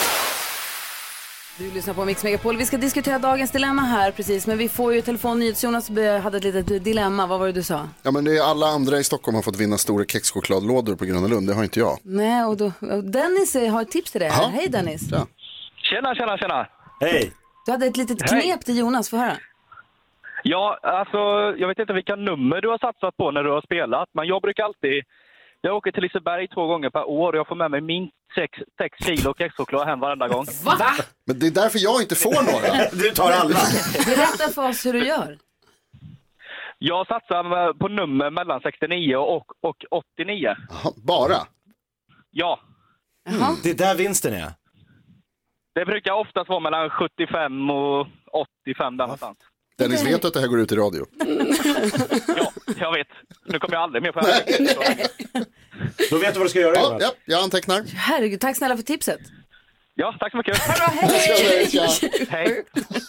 Du lyssnar på Mix Megapol. Vi ska diskutera dagens dilemma här precis. Men vi får ju telefon. Jonas hade ett litet dilemma. Vad var det du sa? Ja, men det är alla andra i Stockholm har fått vinna stora kexchokladlådor på Gröna Lund. Det har inte jag. Nej, och Dennis har ett tips till dig. Hej Dennis. Ja. Tjena. Hej. Du hade ett litet knep till Jonas. Få höra. Ja, alltså jag vet inte vilka nummer du har satsat på när du har spelat. Men jag brukar alltid... Jag åker till Liseberg 2 gånger per år och jag får med mig minst 6 kilo kexchoklad hem varenda gång. Va? Men det är därför jag inte får några. Du tar alla. Berätta för oss hur du gör. Jag satsar på nummer mellan 69 och 89. Aha, bara? Ja. Det är där vinsten är. Det brukar oftast vara mellan 75 och 85 där någonstans. Dennis, vet att det här går ut i radio? Ja, jag vet. Nu kommer jag aldrig mer på det här. Då vet du vad du ska göra. Ja, jag antecknar. Herregud, tack snälla för tipset. Ja, tack så mycket. Hej!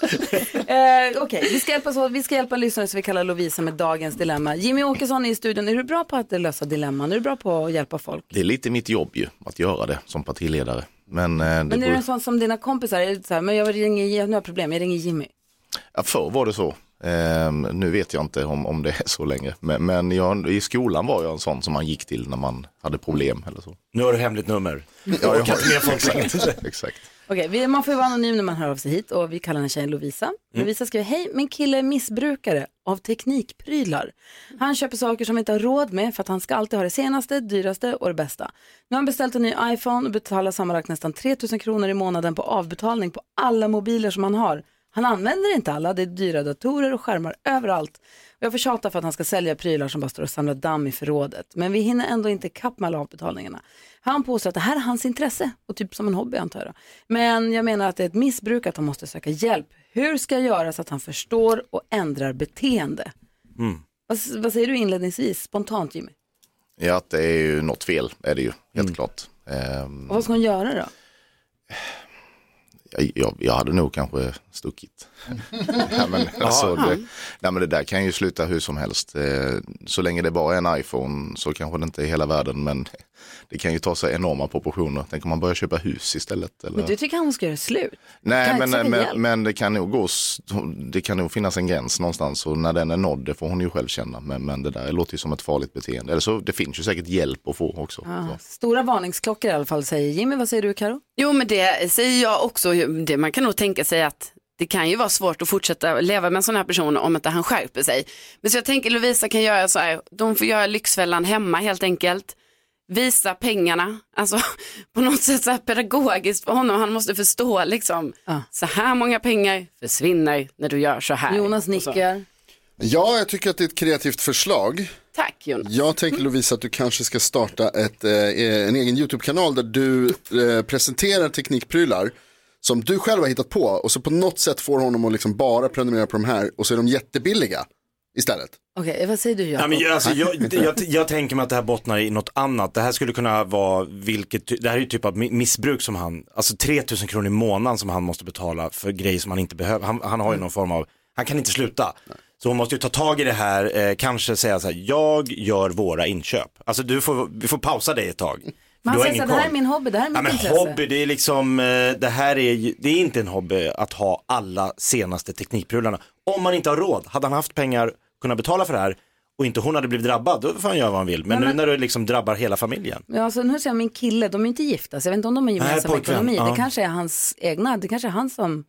Okej, vi ska hjälpa lyssnare som vi kallar Lovisa med dagens dilemma. Jimmy Åkesson är i studion. Är du bra på att lösa dilemman? Är du bra på att hjälpa folk? Det är lite mitt jobb ju, att göra det som partiledare. Men är det en sån som dina kompisar? Är det så här, men jag har problem, jag ringer Jimmy. Ja, förr var det så. Nu vet jag inte om det är så länge. Men i skolan var jag en sån som man gick till när man hade problem eller så. Nu har du hemligt nummer. Ja, jag har exakt. Okej, man får ju vara anonym när man hör av sig hit och vi kallar den tjejen Lovisa. Lovisa skriver, hej, min kille är missbrukare av teknikprylar. Han köper saker som vi inte har råd med för att han ska alltid ha det senaste, dyraste och det bästa. Nu har han beställt en ny iPhone och betalar sammanlagt nästan 3 000 kronor i månaden på avbetalning på alla mobiler som han har. Han använder inte alla, det är dyra datorer och skärmar överallt. Jag får tjata för att han ska sälja prylar som bara står och samlar damm i förrådet. Men vi hinner ändå inte kapp med alla avbetalningarna. Han påstår att det här är hans intresse och typ som en hobby antar jag. Men jag menar att det är ett missbruk att han måste söka hjälp. Hur ska jag göra så att han förstår och ändrar beteende? Vad säger du inledningsvis, spontant Jimmy? Ja, att det är ju något fel, är det ju, helt klart. Och vad ska hon göra då? Jag hade nog kanske stuckit. Men det där kan ju sluta hur som helst. Så länge det bara är en iPhone så kanske det inte är hela världen, men det kan ju ta sig enorma proportioner. Tänk om man börjar köpa hus istället. Eller? Men du tycker han ska göra slut? Nej, men det kan nog finnas en gräns någonstans, och när den är nådd, det får hon ju själv känna. Men det där låter ju som ett farligt beteende. Eller så, det finns ju säkert hjälp att få också. Stora varningsklockor i alla fall, säger Jimmy. Vad säger du, Karo? Jo, men det säger jag också. Man kan nog tänka sig att det kan ju vara svårt att fortsätta leva med en sån här person om inte han skärper sig. Men så jag tänker Lovisa kan göra så här, de får göra Lyxfällan hemma helt enkelt. Visa pengarna, alltså på något sätt så här pedagogiskt för honom. Han måste förstå liksom, så här många pengar försvinner när du gör så här. Jonas nickar. Ja, jag tycker att det är ett kreativt förslag. Tack Jonas. Jag tänker Lovisa att du kanske ska starta en egen YouTube-kanal där du presenterar teknikprylar som du själv har hittat på, och så på något sätt får honom att liksom bara prenumerera på de här, och så är de jättebilliga istället. Okej, vad säger du? Jag tänker mig att det här bottnar i något annat. Det här skulle kunna vara det här är ju typ av missbruk som han, alltså 3 000 kronor i månaden som han måste betala för grejer som han inte behöver. Han har ju någon form av, han kan inte sluta. Så hon måste ju ta tag i det här, kanske säga så här, jag gör våra inköp. Alltså vi får pausa dig ett tag. Man säger så här, det här är min hobby, det här är mitt intresse. Hobby, det är liksom, det är inte en hobby att ha alla senaste teknikprylarna. Om man inte har råd, hade han haft pengar kunna betala för det här och inte hon hade blivit drabbad, då får han göra vad han vill. Men nu när det liksom drabbar hela familjen. Ja, alltså nu ser jag min kille, de är inte gifta, så jag vet inte om de har gemensam ekonomi. Ja. Det kanske är hans egna, det kanske är han som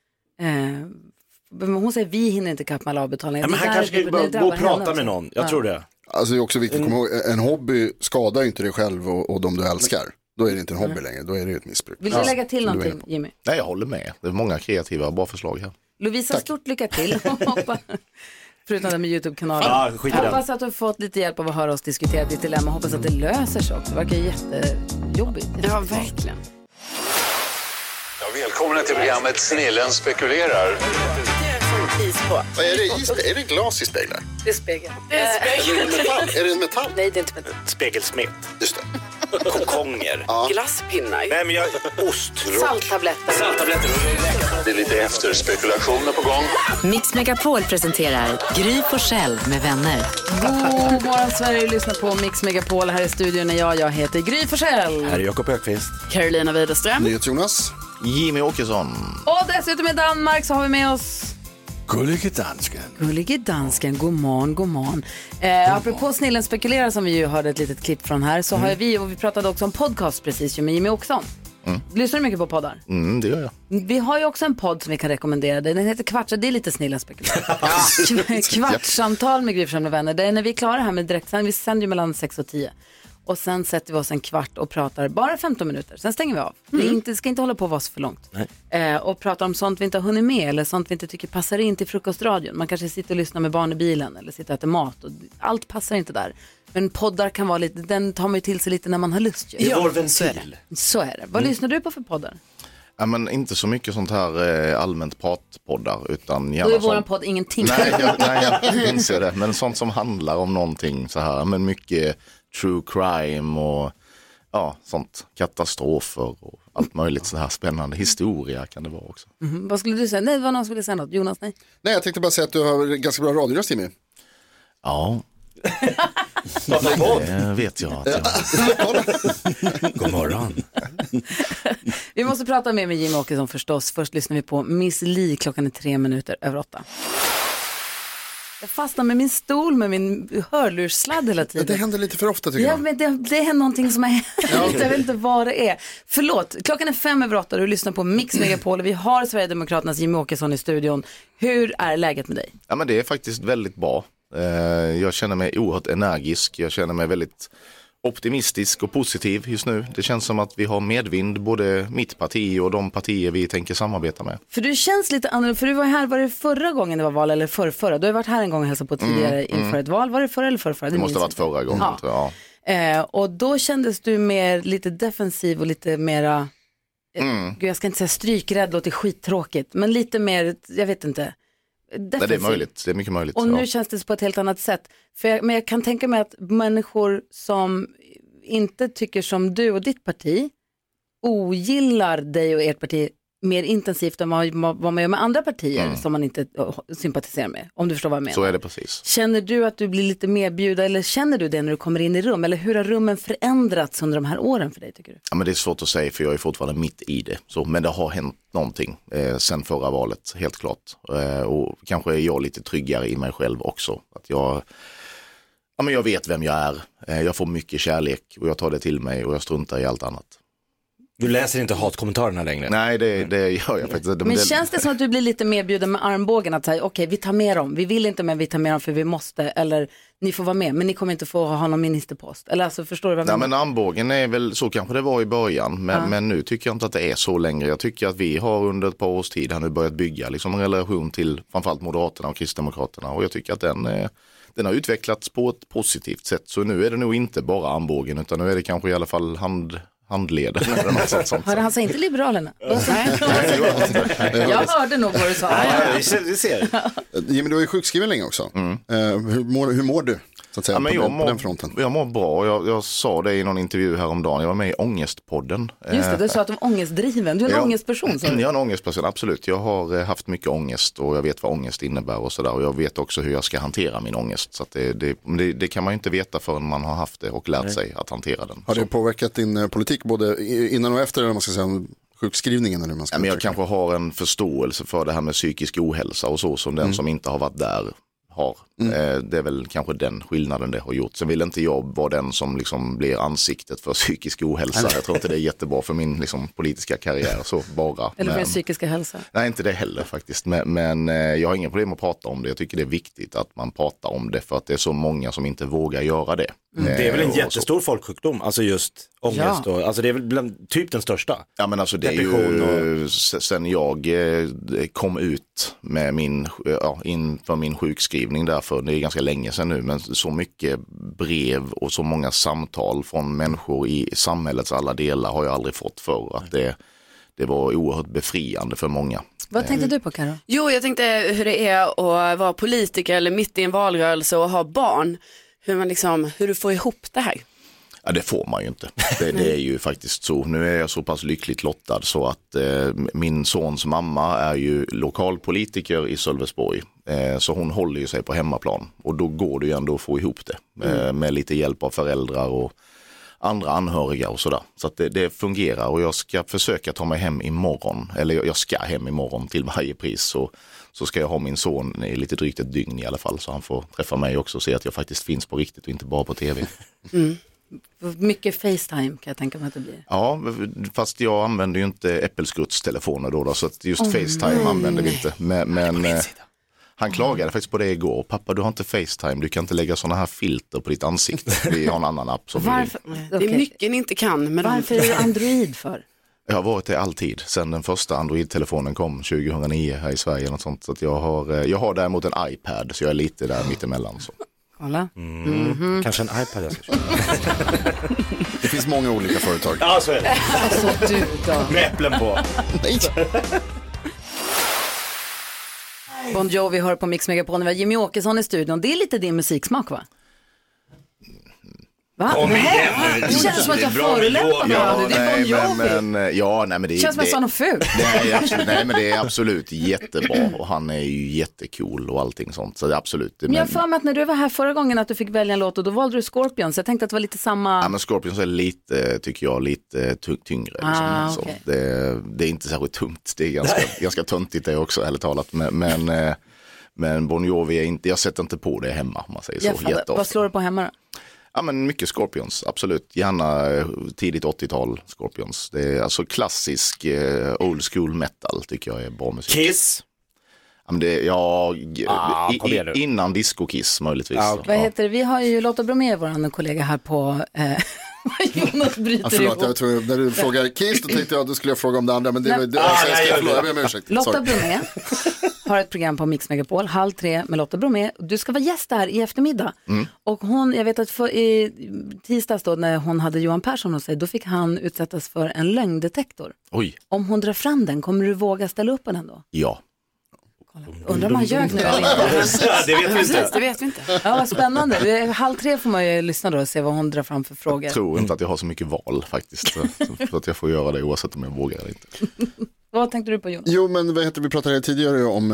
hon säger vi hinner inte kappa alla avbetalningar. Men han kanske ska gå och prata med någon, jag tror det. Alltså det är också viktigt att komma ihåg, en hobby skadar ju inte dig själv och de du älskar. Då är det inte en hobby längre, då är det ett missbruk. Vill du lägga till någonting, Jimmy? Nej, jag håller med. Det är många kreativa och bra förslag här. Lovisa, stort lycka till. Förutom det med YouTube-kanalen. Hoppas att du har fått lite hjälp av att höra oss diskutera ditt dilemma. Hoppas att det löser sig också. Det verkar jättejobbigt. Ja, verkligen. Ja, välkomna till programmet Snillen spekulerar. Vad är det is? Är det glas i speglar? Det är spegel. Är det metall? Nej, det är inte metall. Spegelsmet. Just det. Kokonger. Ja. Glasspinnar. Nej, men ost. Salttabletter. Det är lite efterspekulationer på gång. Mix Megapol presenterar Gry Forssell med vänner. God morgon Sverige, lyssna på Mix Megapol. Här i studion är jag heter Gry Forssell. Här är Jakob Ökvist. Carolina Widerström. Jonas. Jimmy Åkesson. Och dessutom i Danmark så har vi med oss Gullige dansken, god morgon. Apropå Snillen spekulerar som vi ju hörde ett litet klipp från här, så har vi pratade också om podcast precis med Jimmy Åkesson. Lyssnar du mycket på poddar? Det gör jag. Vi har ju också en podd som vi kan rekommendera. Den heter Kvartsamtal, det är lite Snillen spekulerar. Kvartsamtal med Gry Forssell med vänner. Det är när vi är klara här med direktsändning, vi sänder ju mellan 6 och 10. Och sen sätter vi oss en kvart och pratar bara 15 minuter. Sen stänger vi av. Det ska inte hålla på att vara så för långt. Och pratar om sånt vi inte har hunnit med. Eller sånt vi inte tycker passar in till frukostradion. Man kanske sitter och lyssnar med barn i bilen. Eller sitter och äter mat. Och allt passar inte där. Men poddar kan vara lite, den tar man ju till sig lite när man har lust. Det är vår ventil. Så är det. Vad lyssnar du på för poddar? Ja, men inte så mycket sånt här allmänt pratpoddar, utan gärna då är våran podd ingenting. Nej, jag inser det. Men sånt som handlar om någonting så här. Men mycket true crime och sånt, katastrofer och allt möjligt så här spännande. Historia kan det vara också. Vad skulle du säga? Nej, det var någon som ville säga något. Jonas, nej. Nej, jag tänkte bara säga att du har ganska bra radioröst, Jimmy. Ja. Det vet jag att jag... God morgon. Vi måste prata med Jimmy Åkesson förstås. Först lyssnar vi på Miss Li, klockan är 8:03. Jag fastnar med min stol med min hörlurssladd hela tiden. Det händer lite för ofta tycker jag. Men det är någonting som har hänt. Jag vet inte vad det är. Förlåt, klockan är 7:05 och du lyssnar på Mix Megapol. Vi har Sverigedemokraternas Jimmy Åkesson i studion. Hur är läget med dig? Ja, men det är faktiskt väldigt bra. Jag känner mig oerhört energisk. Jag känner mig väldigt optimistisk och positiv just nu. Det känns som att vi har medvind, både mitt parti och de partier vi tänker samarbeta med. För du känns lite annorlunda, för du var här, var det förra gången det var val eller förrförra? Du har varit här en gång och hälsat på tidigare inför ett val. Var det förra eller förrförra? Det måste ha varit förra gången, tror jag. Och då kändes du mer lite defensiv och lite mera, gud, jag ska inte säga strykrädd, låter skittråkigt, men lite mer, jag vet inte, defensivt. Det är möjligt, det är mycket möjligt. Och nu känns det på ett helt annat sätt. Men jag kan tänka mig att människor som inte tycker som du och ditt parti ogillar dig och ert parti mer intensivt än vad man gör med andra partier som man inte sympatiserar med, om du förstår vad jag menar. Så är det precis. Känner du att du blir lite mer bjudad, eller känner du det när du kommer in i rum? Eller hur har rummen förändrats under de här åren för dig, tycker du? Ja, men det är svårt att säga, för jag är fortfarande mitt i det. Men det har hänt någonting sen förra valet, helt klart. Och kanske är jag lite tryggare i mig själv också. Att jag vet vem jag är. Jag får mycket kärlek och jag tar det till mig och jag struntar i allt annat. Du läser inte hatkommentarerna längre? Nej, det gör jag faktiskt. Men känns det som att du blir lite mer bjuden med armbågen, att säga okej, vi tar med dem, vi vill inte, men vi tar med dem för vi måste, eller ni får vara med, men ni kommer inte få ha någon ministerpost, eller alltså, förstår du vad jag menar? Nej, men armbågen är väl, så kanske det var i början, men nu tycker jag inte att det är så längre. Jag tycker att vi har under ett par års tid här nu börjat bygga liksom en relation till framförallt Moderaterna och Kristdemokraterna, och jag tycker att den har utvecklats på ett positivt sätt, så nu är det nog inte bara armbågen, utan nu är det kanske i alla fall handleden. Hörde han sig inte Liberalerna? Jag hörde nog vad du sa. Vi ser. Jimmy, du är sjukskriven länge också. Hur mår du? Så att säga, på den fronten. Jag mår bra. Jag sa det i någon intervju häromdagen. Jag var med i Ångestpodden. Just det, du sa att du var ångestdriven. Du är en ångestperson. Jag är en ångestperson, absolut. Jag har haft mycket ångest och jag vet vad ångest innebär och sådär. Och jag vet också hur jag ska hantera min ångest. Så att det kan man ju inte veta förrän man har haft det och lärt sig att hantera den. Har det påverkat din politik både innan och efter, eller man ska säga, sjukskrivningen? Eller man ska men jag kanske har en förståelse för det här med psykisk ohälsa och så, som den som inte har varit där har. Det är väl kanske den skillnaden det har gjort. Sen vill inte jag vara den som liksom blir ansiktet för psykisk ohälsa. Jag tror inte det är jättebra för min liksom politiska karriär. Så bara. Eller för den psykiska hälsa. Nej, inte det heller faktiskt. Men jag har ingen problem att prata om det. Jag tycker det är viktigt att man pratar om det, för att det är så många som inte vågar göra det. Det är väl en jättestor folksjukdom, alltså just ångest. Och, alltså det är väl typ den största. Ja, men alltså det är ju sen jag kom ut med inför min sjukskrivning, därför det är ganska länge sedan nu, men så mycket brev och så många samtal från människor i samhällets alla delar har jag aldrig fått för att det var oerhört befriande för många. Vad tänkte du på, Karo? Jo, jag tänkte hur det är att vara politiker eller mitt i en valrörelse och ha barn. Hur du får ihop det här. Ja, det får man ju inte. Det är ju faktiskt så. Nu är jag så pass lyckligt lottad så att min sons mamma är ju lokalpolitiker i Sölvesborg. Så hon håller ju sig på hemmaplan. Och då går det ju ändå att få ihop det. Med lite hjälp av föräldrar och andra anhöriga och sådär. Så att det fungerar, och jag ska försöka ta mig hem imorgon. Eller jag ska hem imorgon till varje pris. Så ska jag ha min son i lite drygt ett dygn i alla fall. Så han får träffa mig också och se att jag faktiskt finns på riktigt och inte bara på tv. Mycket FaceTime kan jag tänka mig att det blir. Ja, fast jag använder ju inte Äppelskruttstelefoner då, så att just FaceTime använder vi inte. Men han klagade faktiskt på det igår. Pappa, du har inte FaceTime, du kan inte lägga sådana här filter på ditt ansikte. Vi har en annan app som Det är mycket ni inte kan. Varför är du Android för? Jag har varit det alltid, sedan den första Android-telefonen kom 2009 här i Sverige. Och sånt. Så att jag har däremot en iPad, så jag är lite där mittemellan. Så. Kolla. Kanske en iPad jag ska köpa. Det finns många olika företag. Ja, så är det. Alltså du då. Med äpplen på. Nej. Bon Jovi hör på Mix Megapol. Vi har Jimmy Åkesson i studion. Det är lite din musiksmak, va? Va? Kom igen. Det känns som att jag förolämpar mig. Det är Bon Jovi. Det känns som att jag sa något fult. Nej, men det är absolut jättebra, och han är ju jättecool och allting sånt, så det är absolut. Men jag får med att när du var här förra gången att du fick välja en låt, och då valde du Scorpions. Jag tänkte att det var lite samma. Ja, men Scorpions är lite, tycker jag, lite tyngre. Liksom. Okay. Så det är inte särskilt tungt. Det är ganska töntigt det också, ärligt talat. Men Bon Jovi är inte, jag sätter inte på det hemma, om man säger så. Jätteofta. Vad slår du på hemma då? Ja, men mycket Scorpions, absolut. Gärna tidigt 80-tal Scorpions. Det är alltså klassisk old school metal, tycker jag är bra musik. Kiss? Ja, men innan Disco Kiss möjligtvis. Vad heter det? Vi har ju Lotta Bromé, vår kollega här på Jonas bryter förlåt, jag tror, när du frågar Kiss, då tänkte jag, då skulle jag fråga om det andra, men jag ber om ursäkt. Lotta Bromé har ett program på Mix Megapol, 14:30 med Lotta Bromé. Du ska vara gäst där i eftermiddag. Och jag vet att i tisdags då, när hon hade Johan Persson hos sig, då fick han utsättas för en lögndetektor. Oj. Om hon drar fram den, kommer du våga ställa upp på den då? Ja. Undrar om han ljög nu eller inte. Det vet vi inte. Det vet vi inte. Ja, vad spännande. 2:30 får man ju lyssna då och se vad hon drar fram för frågor. Jag tror inte att jag har så mycket val faktiskt. Så att jag får göra det oavsett om jag vågar eller inte. Vad tänkte du på, Jon? Jo, men vi pratade tidigare om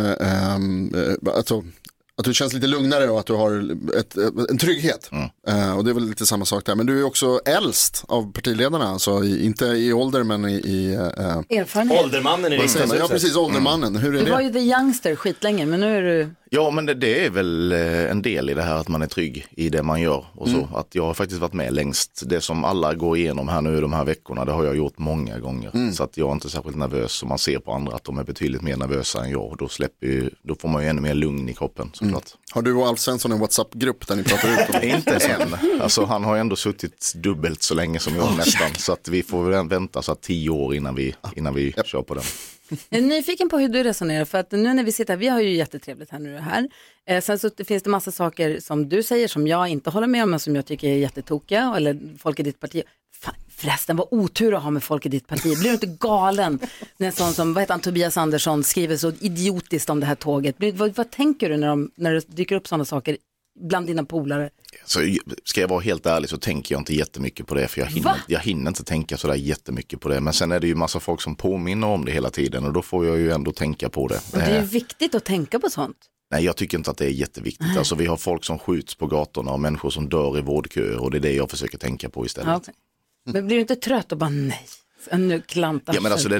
att du känns lite lugnare och att du har en trygghet. Och det är väl lite samma sak där. Men du är också äldst av partiledarna, alltså inte i ålder men i erfarenhet. Åldermannen är det inte. Ja, precis, åldermannen. Hur är det? Du var ju the youngster skitlänge, men nu är du... Ja, men det är väl en del i det här att man är trygg i det man gör. Och så att jag har faktiskt varit med längst. Det som alla går igenom här nu de här veckorna, det har jag gjort många gånger. Så att jag är inte särskilt nervös. Och man ser på andra att de är betydligt mer nervösa än jag. Och då får man ju ännu mer lugn i kroppen såklart. Har du och Alf Svensson en WhatsApp-grupp där ni pratar ut om det? Inte än. Alltså han har ändå suttit dubbelt så länge som jag nästan. Så att vi får väl vänta så 10 år innan vi kör på den. Jag är nyfiken på hur du resonerar, för att nu när vi sitter här, vi har ju jättetrevligt här nu här. Sen så finns det massa saker som du säger som jag inte håller med om, men som jag tycker är jättetokiga, eller folk i ditt parti. Förresten, vad otur att ha med folk i ditt parti. Blir du inte galen när en sån som, vad heter han, Tobias Andersson skriver så idiotiskt om det här tåget? Vad tänker du när det dyker upp sådana saker bland dina polare? Så ska jag vara helt ärlig så tänker jag inte jättemycket på det, för jag hinner inte tänka sådär jättemycket på det. Men sen är det ju massa folk som påminner om det hela tiden och då får jag ju ändå tänka på det. Och det är ju viktigt att tänka på sånt. Nej, jag tycker inte att det är jätteviktigt. Alltså vi har folk som skjuts på gatorna och människor som dör i vårdköer och det är det jag försöker tänka på istället. Ja, okay. Men blir du inte trött och bara nej? Nu klantar ja, men alltså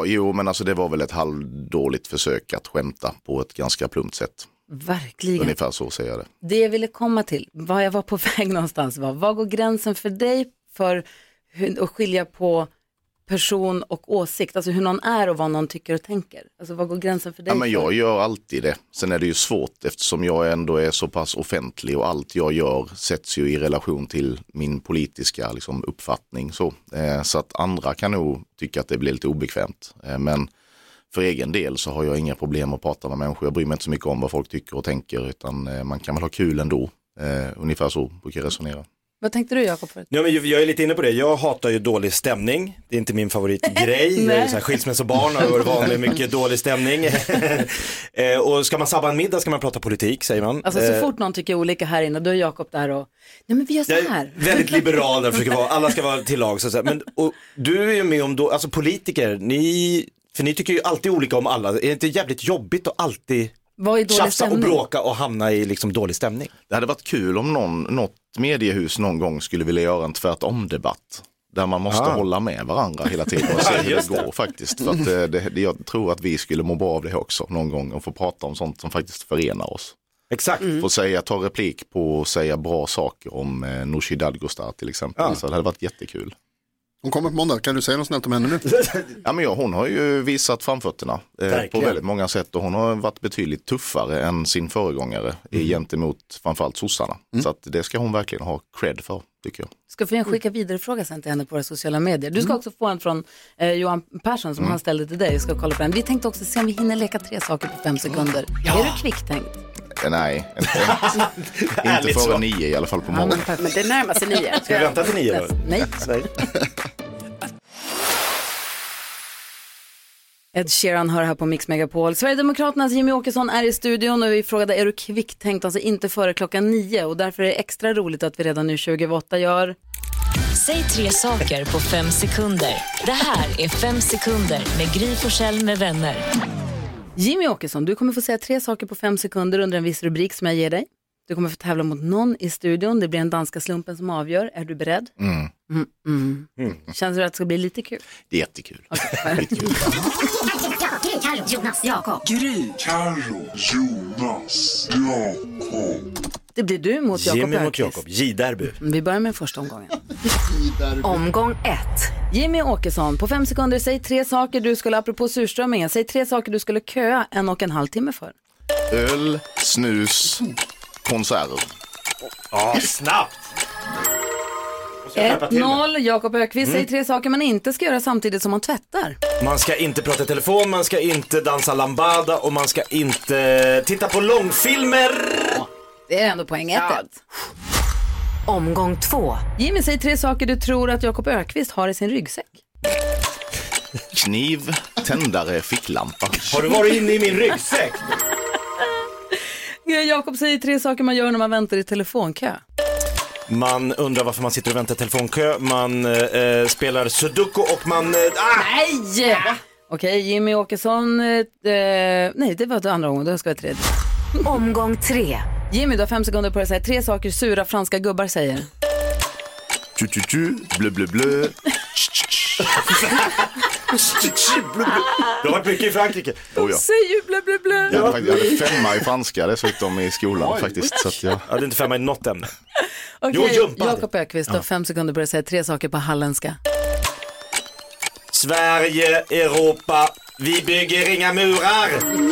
det var väl ett halvdåligt försök att skämta på ett ganska plumpt sätt. Verkligen. Ungefär så säger jag det. Det jag ville komma till, vad jag var på väg någonstans var, vad går gränsen för dig för att skilja på person och åsikt? Alltså hur någon är och vad någon tycker och tänker. Alltså vad går gränsen för dig? Ja, men jag gör alltid det. Sen är det ju svårt eftersom jag ändå är så pass offentlig och allt jag gör sätts ju i relation till min politiska liksom, uppfattning. Så att andra kan nog tycka att det blir lite obekvämt. Men för egen del så har jag inga problem att prata med människor. Jag bryr mig inte så mycket om vad folk tycker och tänker, utan man kan väl ha kul ändå. Ungefär så brukar jag resonera. Vad tänkte du, Jakob? Ja, men jag är lite inne på det. Jag hatar ju dålig stämning. Det är inte min favoritgrej. Jag är så här skilsmässobarn och har varit vanlig mycket dålig stämning. Och ska man sabba en middag ska man prata politik, säger man. Alltså så fort någon tycker olika här inne, då är Jakob där och nej men vi gör så här. Jag är väldigt liberal där, försöker vara. Alla ska vara till lag. Så men och du är ju med om då, alltså politiker, för ni tycker ju alltid olika om alla. Är det inte jävligt jobbigt att alltid tjafsa och bråka och hamna i liksom dålig stämning? Det hade varit kul om något mediehus någon gång skulle vilja göra en tvärtom-debatt. Där man måste hålla med varandra hela tiden och se hur det går faktiskt. För att jag tror att vi skulle må bra av det också någon gång och få prata om sånt som faktiskt förenar oss. Exakt. Få ta replik på och säga bra saker om Nooshi Dadgostar till exempel. Så det hade varit jättekul. Hon kommer på måndag, kan du säga något snällt om henne nu? Ja, men hon har ju visat framfötterna på väldigt många sätt och hon har varit betydligt tuffare än sin föregångare gentemot framförallt sossarna. Så att det ska hon verkligen ha cred för, tycker jag. Ska få en skicka vidare fråga sen till henne på våra sociala medier. Du ska också få en från Johan Persson som han ställde till dig. Jag ska kolla på den. Vi tänkte också se om vi hinner leka 3 saker på 5 sekunder. Är du kvicktänkt? Nej, inte före 9 i alla fall på morgonen. Men det närmar sig 9. Ska vi vänta till 9 då? Nej. Ed Sheeran hör här på Mix Megapol. Sverigedemokraternas Jimmy Åkesson är i studion och vi frågade, är du kvicktänkt? Alltså inte före klockan 9 och därför är det extra roligt att vi redan nu 28 gör... Säg 3 saker på 5 sekunder. Det här är 5 sekunder med Gry Forssell med vänner. Jimmy Åkesson, du kommer få säga 3 saker på 5 sekunder under en viss rubrik som jag ger dig. Du kommer få tävla mot någon i studion. Det blir en danska slumpen som avgör. Är du beredd? Känns det att det ska bli lite kul? Det är jättekul. Okay. Gry, Carro, Jonas, Jakob. Gry, Carro, Jonas, Jakob. Det blir du mot Jakob. Jimmy mot Jakob, J-derby. Vi börjar med första omgången. Omgång 1. Jimmy Åkesson, på 5 sekunder, säg 3 saker du skulle, apropå surströmmingen, säg 3 saker du skulle köa 1,5 timme för. Öl, snus, konserver. Ja, snabbt! 1-0, Jakob Ökvist, säg 3 saker man inte ska göra samtidigt som man tvättar. Man ska inte prata i telefon, man ska inte dansa lambada och man ska inte titta på långfilmer. Det är ändå poäng 1. Omgång 2. Jimmy, säg 3 saker du tror att Jakob Ökvist har i sin ryggsäck. Kniv, tändare, ficklampa. Har du varit inne i min ryggsäck? Jakob säger 3 saker man gör när man väntar i telefonkö. Man undrar varför man sitter och väntar i telefonkö. Man spelar sudoku och man... Nej! Okej, Jimmy Åkesson. Nej, det var det andra gången. Då ska jag 3. Omgång 3. Jimmy, du har 5 sekunder på dig att säga 3 saker sura franska gubbar säger. Blö, blö, blö. Du har varit mycket i Frankrike. Säg ju blö, blö, blö. Jag hade 5 i franska dessutom i skolan faktiskt. Så att jag hade inte 5 i något ämne. Okej, Jakob Ökvist, du har 5 sekunder på dig att säga 3 saker på halländska. Sverige, Europa, vi bygger inga murar.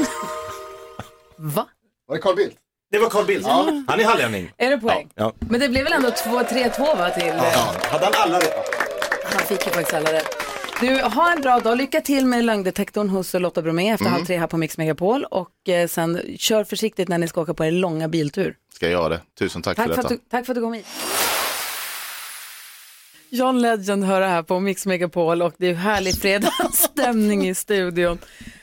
Va? Var det Carl Bildt? Det var Carl Bildt. Ja. Han är hallänning. Är det poäng? Ja. Men det blev väl ändå 2-3-2 va till? Ja. Hade han alla rätt? Han fick ju faktiskt alla rätt. Du, har en bra dag. Lycka till med lögndetektorn hos Lotta Bromé efter 2:30 här på Mix Megapol. Och sen kör försiktigt när ni ska åka på er långa biltur. ska göra det. Tusen tack för detta. Tack för att du kom hit. John Legend hör det här på Mix Megapol och det är härlig fredagsstämning i studion.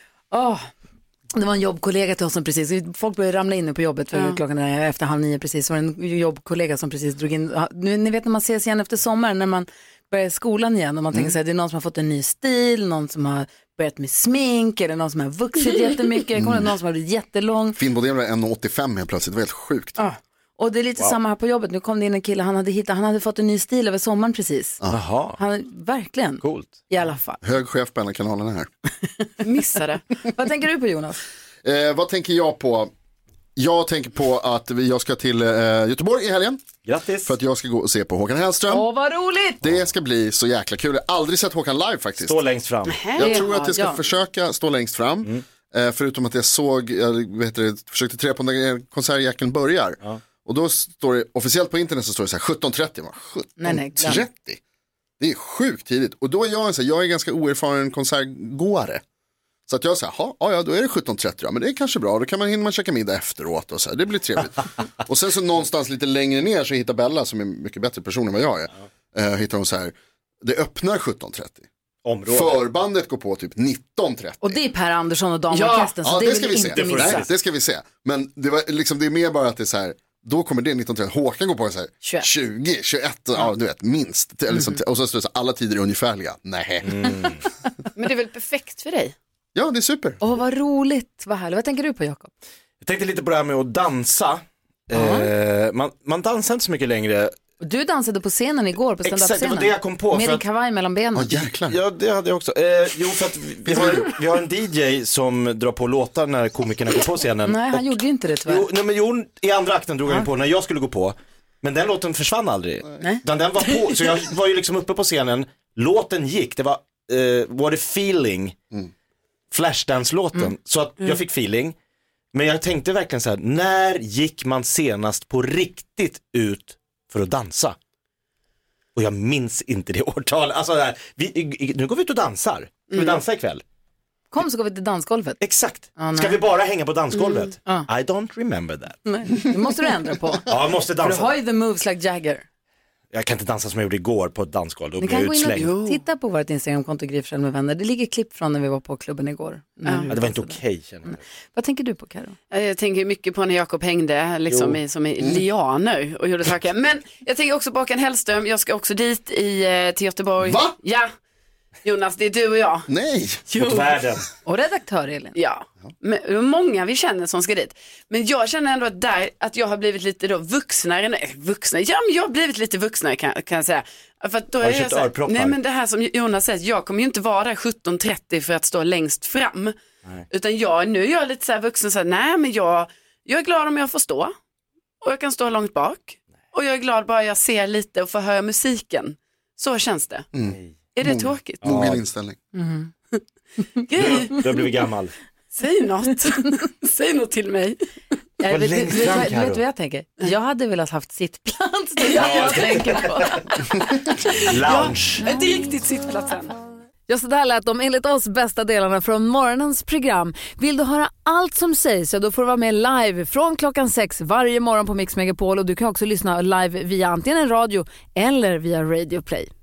Det var en jobbkollega till oss som precis, folk började ramla in på jobbet för klockan efter 8:30 precis, var det en jobbkollega som precis drog in, ni vet när man ses igen efter sommaren när man börjar skolan igen och man tänker sig det är någon som har fått en ny stil, någon som har börjat med smink eller någon som har vuxit jättemycket, någon som har blivit jättelång. Finnbådén var 1,85 helt plötsligt, det var helt sjukt. Och det är lite samma här på jobbet. Nu kom det in en kille, han hade fått en ny stil över sommaren precis. Jaha. Han verkligen. Coolt. I alla fall. Hög chef på en av kanalerna här. Missade. Vad tänker du på, Jonas? Vad tänker jag på? Jag tänker på att jag ska till Göteborg i helgen. Grattis. För att jag ska gå och se på Håkan Hellström. Åh, vad roligt! Det ska bli så jäkla kul. Jag har aldrig sett Håkan live faktiskt. Stå längst fram. Jag tror att jag ska försöka stå längst fram. Förutom att jag försökte trä på när konsertjäkeln börjar. Ja. Och då står det, officiellt på internet så står det så här 17:30. 17:30? Det är sjukt tidigt. Och då är jag är ganska oerfaren konsertgåare. Så att jag säger, då är det 17:30, men det är kanske bra. Då hinner man käka middag efteråt och så här. Det blir trevligt. Och sen så någonstans lite längre ner så hittar Bella, som är en mycket bättre person än vad jag är. Hittar hon så här, det öppnar 17:30. Området. Förbandet går på typ 19:30. Och det är Per Andersson och damorkestern, så det ska vi inte missa. Nej, det ska vi se. Men det var liksom, det är mer bara att det är så här, då kommer det 19:30. Håkan går på så här 20, 21, du vet, minst. Och så står det så alla tider är ungefärliga. Nej. Men det är väl perfekt för dig? Ja, det är super. Vad roligt, vad härligt. Vad tänker du på, Jakob? Jag tänkte lite på det här med att dansa. Man dansar inte så mycket längre. Du dansade på scenen igår, på stand-up-scenen. Exakt, det var det jag kom på. Med din kavaj mellan benen. Jäklar. Ja, det hade jag också. För att vi har en DJ som drar på låtar när komikerna går på scenen. Nej, han gjorde ju inte det tyvärr. I andra akten drog han på när jag skulle gå på. Men den låten försvann aldrig. Den var på, så jag var ju liksom uppe på scenen. Låten gick, det var What a Feeling. Flashdance-låten. Så att jag fick feeling. Men jag tänkte verkligen så här, när gick man senast på riktigt ut för att dansa? Och jag minns inte det årtalet. Alltså nu går vi ut och dansar. Ska vi dansa ikväll? Kom så går vi till dansgolvet. Exakt. Ska vi bara hänga på dansgolvet? I don't remember that. Nej, det måste du ändra på. Ja, jag måste dansa. För du har ju the moves like Jagger. Jag kan inte dansa som jag gjorde igår på ett dansgolv. Ni kan gå in och titta på vårt Instagramkonto Gry Forssell med vänner. Det ligger klipp från när vi var på klubben igår. Det var inte okej, känner jag. Vad tänker du på, Karo? Jag tänker mycket på när Jakob hängde liksom som i lianer och gjorde saker. Men jag tänker också på Håkan Hellström. Jag ska också dit till Göteborg. Va? Ja. Jonas, det är du och jag. Nej. Mot världen. Och redaktör Elin. Ja. Men många vi känner som ska dit. Men jag känner ändå att jag har blivit lite då vuxnare. Ja, men jag har blivit lite vuxnare kan jag säga. För att då är jag så här, nej, men det här som Jonas säger, jag kommer ju inte vara där 17:30 för att stå längst fram. Nej. Utan nu är jag lite så här vuxen så här, nej men jag är glad om jag får stå. Och jag kan stå långt bak. Och jag är glad bara jag ser lite och får höra musiken. Så känns det. Är det tråkigt? Mogen inställning. Du har blivit gammal. Säg något. Säg något till mig. Vet du vad jag tänker? Jag hade velat haft sittplats. Det är jag tänker på. Lounge. Ett riktigt sittplatsen. Ja, så där lät de enligt oss bästa delarna från morgonens program. Vill du höra allt som sägs så då får du vara med live från 6:00 varje morgon på Mix Megapol. Och du kan också lyssna live via antingen en radio eller via Radio Play.